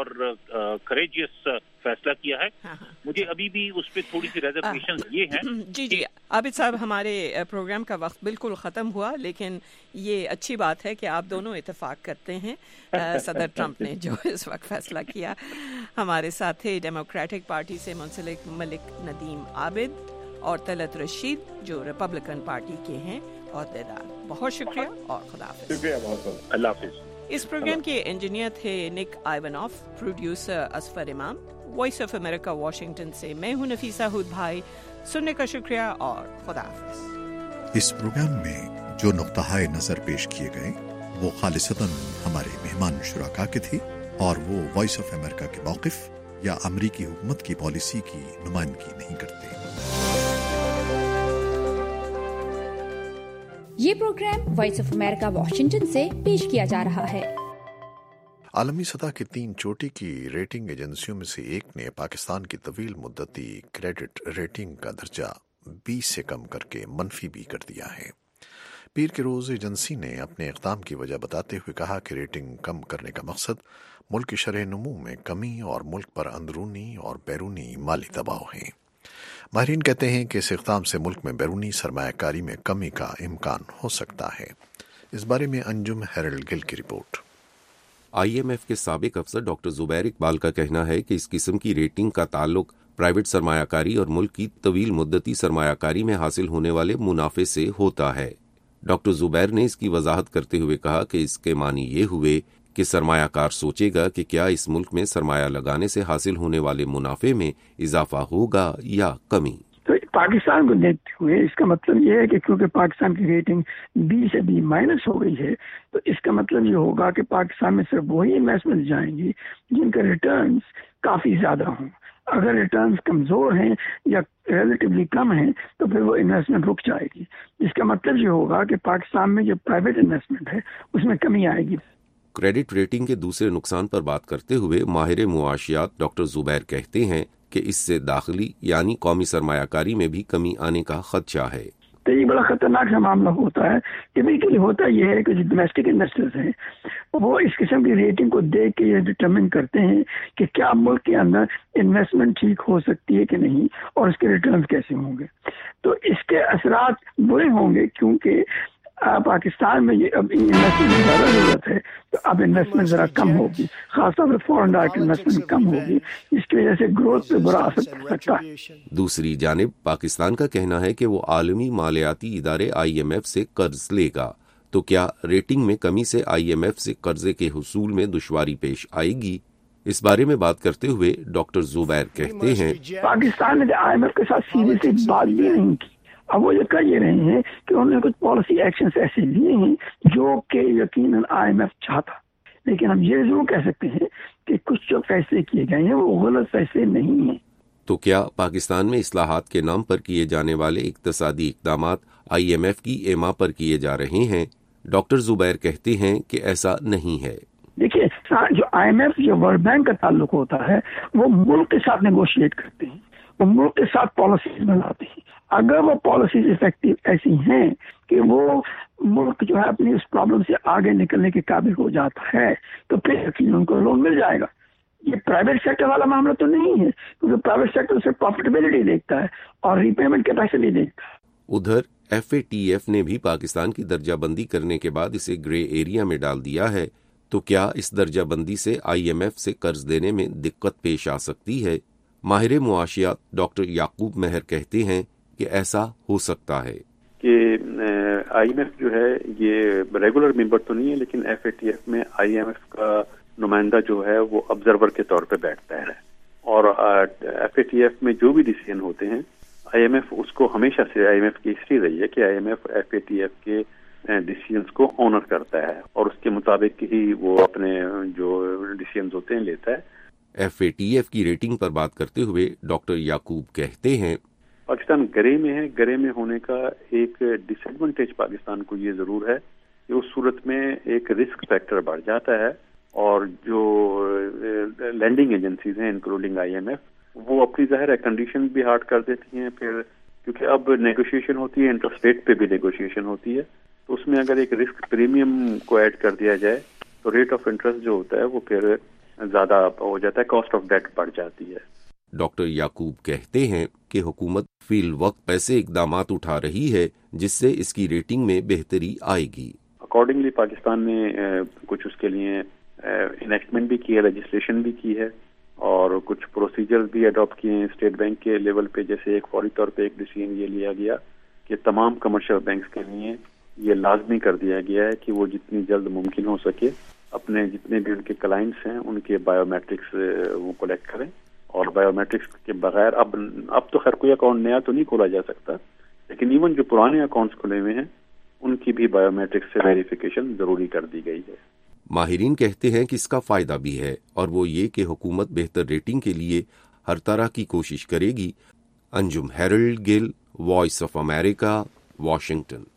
کریجیس فیصلہ کیا ہے۔ مجھے ابھی بھی اس پہ تھوڑی سی ریزرویشن یہ ہیں۔ جی عابد صاحب، ہمارے پروگرام کا وقت بالکل ختم ہوا، لیکن یہ اچھی بات ہے کہ آپ دونوں اتفاق کرتے ہیں صدر ٹرمپ نے جو اس وقت فیصلہ کیا۔ ہمارے ساتھ تھے ڈیموکریٹک پارٹی سے منسلک ملک ندیم عابد اور طلعت رشید جو ریپبلکن پارٹی کے ہیں عہدیدار۔ بہت شکریہ اور خدا حافظ. شکریہ بہت بہت. اللہ حافظ. اس پروگرام کے انجینئر تھے نک آئیونوف، پروڈیوسر اصفر امام. وائس آف امریکہ واشنگٹن سے میں ہوں نفیسہ ہود بھائی. سننے کا شکریہ اور خدا حافظ. اس پروگرام میں جو نقطہ نظر پیش کیے گئے وہ خالصتاً ہمارے مہمان شرکاء کے تھے اور وہ وائس آف امریکہ کے موقف یا امریکی حکومت کی پالیسی کی نمائندگی نہیں کرتے. یہ program voice of America Washington سے پیش کیا جا رہا ہے. عالمی سطح کی 3 چوٹی کی ریٹنگ ایجنسیوں میں سے ایک نے پاکستان کی طویل مدتی کریڈٹ ریٹنگ کا درجہ 20 سے کم کر کے -B کر دیا ہے. پیر کے روز ایجنسی نے اپنے اقدام کی وجہ بتاتے ہوئے کہا کہ ریٹنگ کم کرنے کا مقصد ملک کی شرح نمو میں کمی اور ملک پر اندرونی اور بیرونی مالی دباؤ ہے. ماہرین کہتے ہیں کہ اس اقدام سے ملک میں بیرونی سرمایہ کاری میں کمی کا امکان ہو سکتا ہے. اس بارے میں انجم ہیرلڈ گل کی رپورٹ. IMF کے سابق افسر ڈاکٹر زبیر اقبال کا کہنا ہے کہ اس قسم کی ریٹنگ کا تعلق پرائیویٹ سرمایہ کاری اور ملک کی طویل مدتی سرمایہ کاری میں حاصل ہونے والے منافع سے ہوتا ہے. ڈاکٹر زبیر نے اس کی وضاحت کرتے ہوئے کہا کہ اس کے معنی یہ ہوئے کہ سرمایہ کار سوچے گا کہ کیا اس ملک میں سرمایہ لگانے سے حاصل ہونے والے منافع میں اضافہ ہوگا یا کمی. تو پاکستان کو دیکھتے ہوئے اس کا مطلب یہ ہے کہ کیونکہ پاکستان کی ریٹنگ B سے B- ہو گئی ہے تو اس کا مطلب یہ ہوگا کہ پاکستان میں صرف وہی انویسٹمنٹ جائیں گی جن کے ریٹرنز کافی زیادہ ہوں. اگر ریٹرنز کمزور ہیں یا ریلیٹیولی کم ہیں تو پھر وہ انویسٹمنٹ رک جائے گی. اس کا مطلب یہ ہوگا کہ پاکستان میں جو پرائیویٹ انویسٹمنٹ ہے اس میں کمی آئے گی. کریڈٹ ریٹنگ کے دوسرے نقصان پر بات کرتے ہوئے ماہر معاشیات ڈاکٹر زبیر کہتے ہیں کہ اس سے داخلی یعنی قومی سرمایہ کاری میں بھی کمی آنے کا خدشہ ہے. تو یہ بڑا خطرناک سا معاملہ ہوتا ہے. ٹپیکلی ہوتا یہ ہے کہ جو ڈومیسٹک انویسٹرز ہیں وہ اس قسم کی ریٹنگ کو دیکھ کے یہ ڈٹرمن کرتے ہیں کہ کیا ملک کے اندر انویسٹمنٹ ٹھیک ہو سکتی ہے کہ نہیں اور اس کے ریٹرنز کیسے ہوں گے. تو اس کے اثرات برے ہوں گے کیونکہ پاکستان میں یہ اب انویسٹمنٹ کی زیادہ ضرورت ہے تو اب انویسٹمنٹ ذرا کم ہوگی، خاص طور پر فورن ڈائریکٹ انویسٹمنٹ کم ہوگی، جس کی وجہ سے گروتھ پہ برا اثر پڑ سکتا ہے. دوسری جانب پاکستان کا کہنا ہے کہ وہ عالمی مالیاتی ادارے IMF سے قرض لے گا. تو کیا ریٹنگ میں کمی سے IMF سے قرضے کے حصول میں دشواری پیش آئے گی؟ اس بارے میں بات کرتے ہوئے ڈاکٹر زبیر کہتے ہیں پاکستان نے IMF کے ساتھ سیدھی سی بات بھی نہیں کی. اب وہ یہ کہہ یہ رہے ہیں کہ انہوں نے کچھ پالیسی ایکشنز ایسے لیے ہیں جو کہ یقیناً IMF چاہتا، لیکن ہم یہ ضرور کہہ سکتے ہیں کہ کچھ جو فیصلے کیے گئے ہیں وہ غلط فیصلے نہیں ہیں. تو کیا پاکستان میں اصلاحات کے نام پر کیے جانے والے اقتصادی اقدامات IMF کی ایما پر کیے جا رہے ہیں؟ ڈاکٹر زبیر کہتے ہیں کہ ایسا نہیں ہے. دیکھیے جو IMF جو ورلڈ بینک کا تعلق ہوتا ہے وہ ملک کے ساتھ نیگوشیٹ کرتے ہیں، وہ ملک کے ساتھ پالیسیز بناتے ہیں. اگر وہ پالیسیز افیکٹو ایسی ہیں کہ وہ ملک جو ہے اپنی اس پرابلم سے آگے نکلنے کے قابل ہو جاتا ہے تو پھر یقیناً ان کو لون مل جائے گا. یہ پرائیویٹ سیکٹر والا معاملہ تو نہیں ہے کیونکہ پرائیویٹ سیکٹر صرف پروفیٹیبلٹی دیکھتا ہے اور ری پیمنٹ کیپیسٹی دیکھتا ہے. ادھر FATF نے بھی پاکستان کی درجہ بندی کرنے کے بعد اسے گرے ایریا میں ڈال دیا ہے. تو کیا اس درجہ بندی سے IMF سے قرض دینے میں دقت پیش آ سکتی ہے؟ ماہر معاشیات ڈاکٹر یعقوب مہر کہتے ہیں کہ ایسا ہو سکتا ہے کہ IMF جو ہے یہ ریگولر ممبر تو نہیں ہے لیکن FATF میں IMF کا نمائندہ جو ہے وہ آبزرور کے طور پہ بیٹھتا ہے اور FATF میں جو بھی ڈیسیژن ہوتے ہیں IMF اس کو ہمیشہ سے IMF کی ہسٹری رہی ہے کہ IMF FATF کے ڈیسیژنز کو آنر کرتا ہے اور اس کے مطابق ہی وہ اپنے جو ڈیسیژنز ہوتے ہیں لیتا ہے. FATF کی ریٹنگ پر بات کرتے ہوئے ڈاکٹر یعقوب کہتے ہیں پاکستان گرے میں ہے. گرے میں ہونے کا ایک ڈس ایڈوانٹیج پاکستان کو یہ ضرور ہے کہ اس صورت میں ایک رسک فیکٹر بڑھ جاتا ہے اور جو لینڈنگ ایجنسیز ہیں انکلوڈنگ IMF وہ اپنی ظاہر ہے کنڈیشن بھی ہارڈ کر دیتی ہیں پھر کیونکہ اب نیگوشیشن ہوتی ہے انٹرسٹ ریٹ پہ بھی نیگوشیشن ہوتی ہے تو اس میں اگر ایک رسک پریمیم کو ایڈ کر دیا جائے تو ریٹ آف انٹرسٹ جو ہوتا ہے وہ پھر زیادہ ہو جاتا ہے، کاسٹ آف ڈیٹ بڑھ جاتی ہے. ڈاکٹر یعقوب کہتے ہیں کہ حکومت فی الوقت ایسے اقدامات اٹھا رہی ہے جس سے اس کی ریٹنگ میں بہتری آئے گی. اکارڈنگلی پاکستان نے کچھ اس کے لیے انیکٹمنٹ بھی کی ہے، لیجسلیشن بھی کی ہے اور کچھ پروسیجر بھی اڈاپٹ کیے ہیں اسٹیٹ بینک کے لیول پہ. جیسے ایک فوری طور پہ ایک ڈیسیژن یہ لیا گیا کہ تمام کمرشل بینکس کے لیے یہ لازمی کر دیا گیا ہے کہ وہ جتنی جلد ممکن ہو سکے اپنے جتنے بھی ان کے کلائنٹس ہیں ان کے بایو میٹرکس وہ کلیکٹ کریں، اور بایو میٹرکس کے بغیر اب تو خیر کوئی اکاؤنٹ نیا تو نہیں کھولا جا سکتا، لیکن ایون جو پرانے اکاؤنٹس کھلے ہوئے ہیں ان کی بھی بایو میٹرکس سے ویریفیکیشن ضروری کر دی گئی ہے۔ ماہرین کہتے ہیں کہ اس کا فائدہ بھی ہے، اور وہ یہ کہ حکومت بہتر ریٹنگ کے لیے ہر طرح کی کوشش کرے گی۔ Anjum Harold Gill, voice of America, Washington.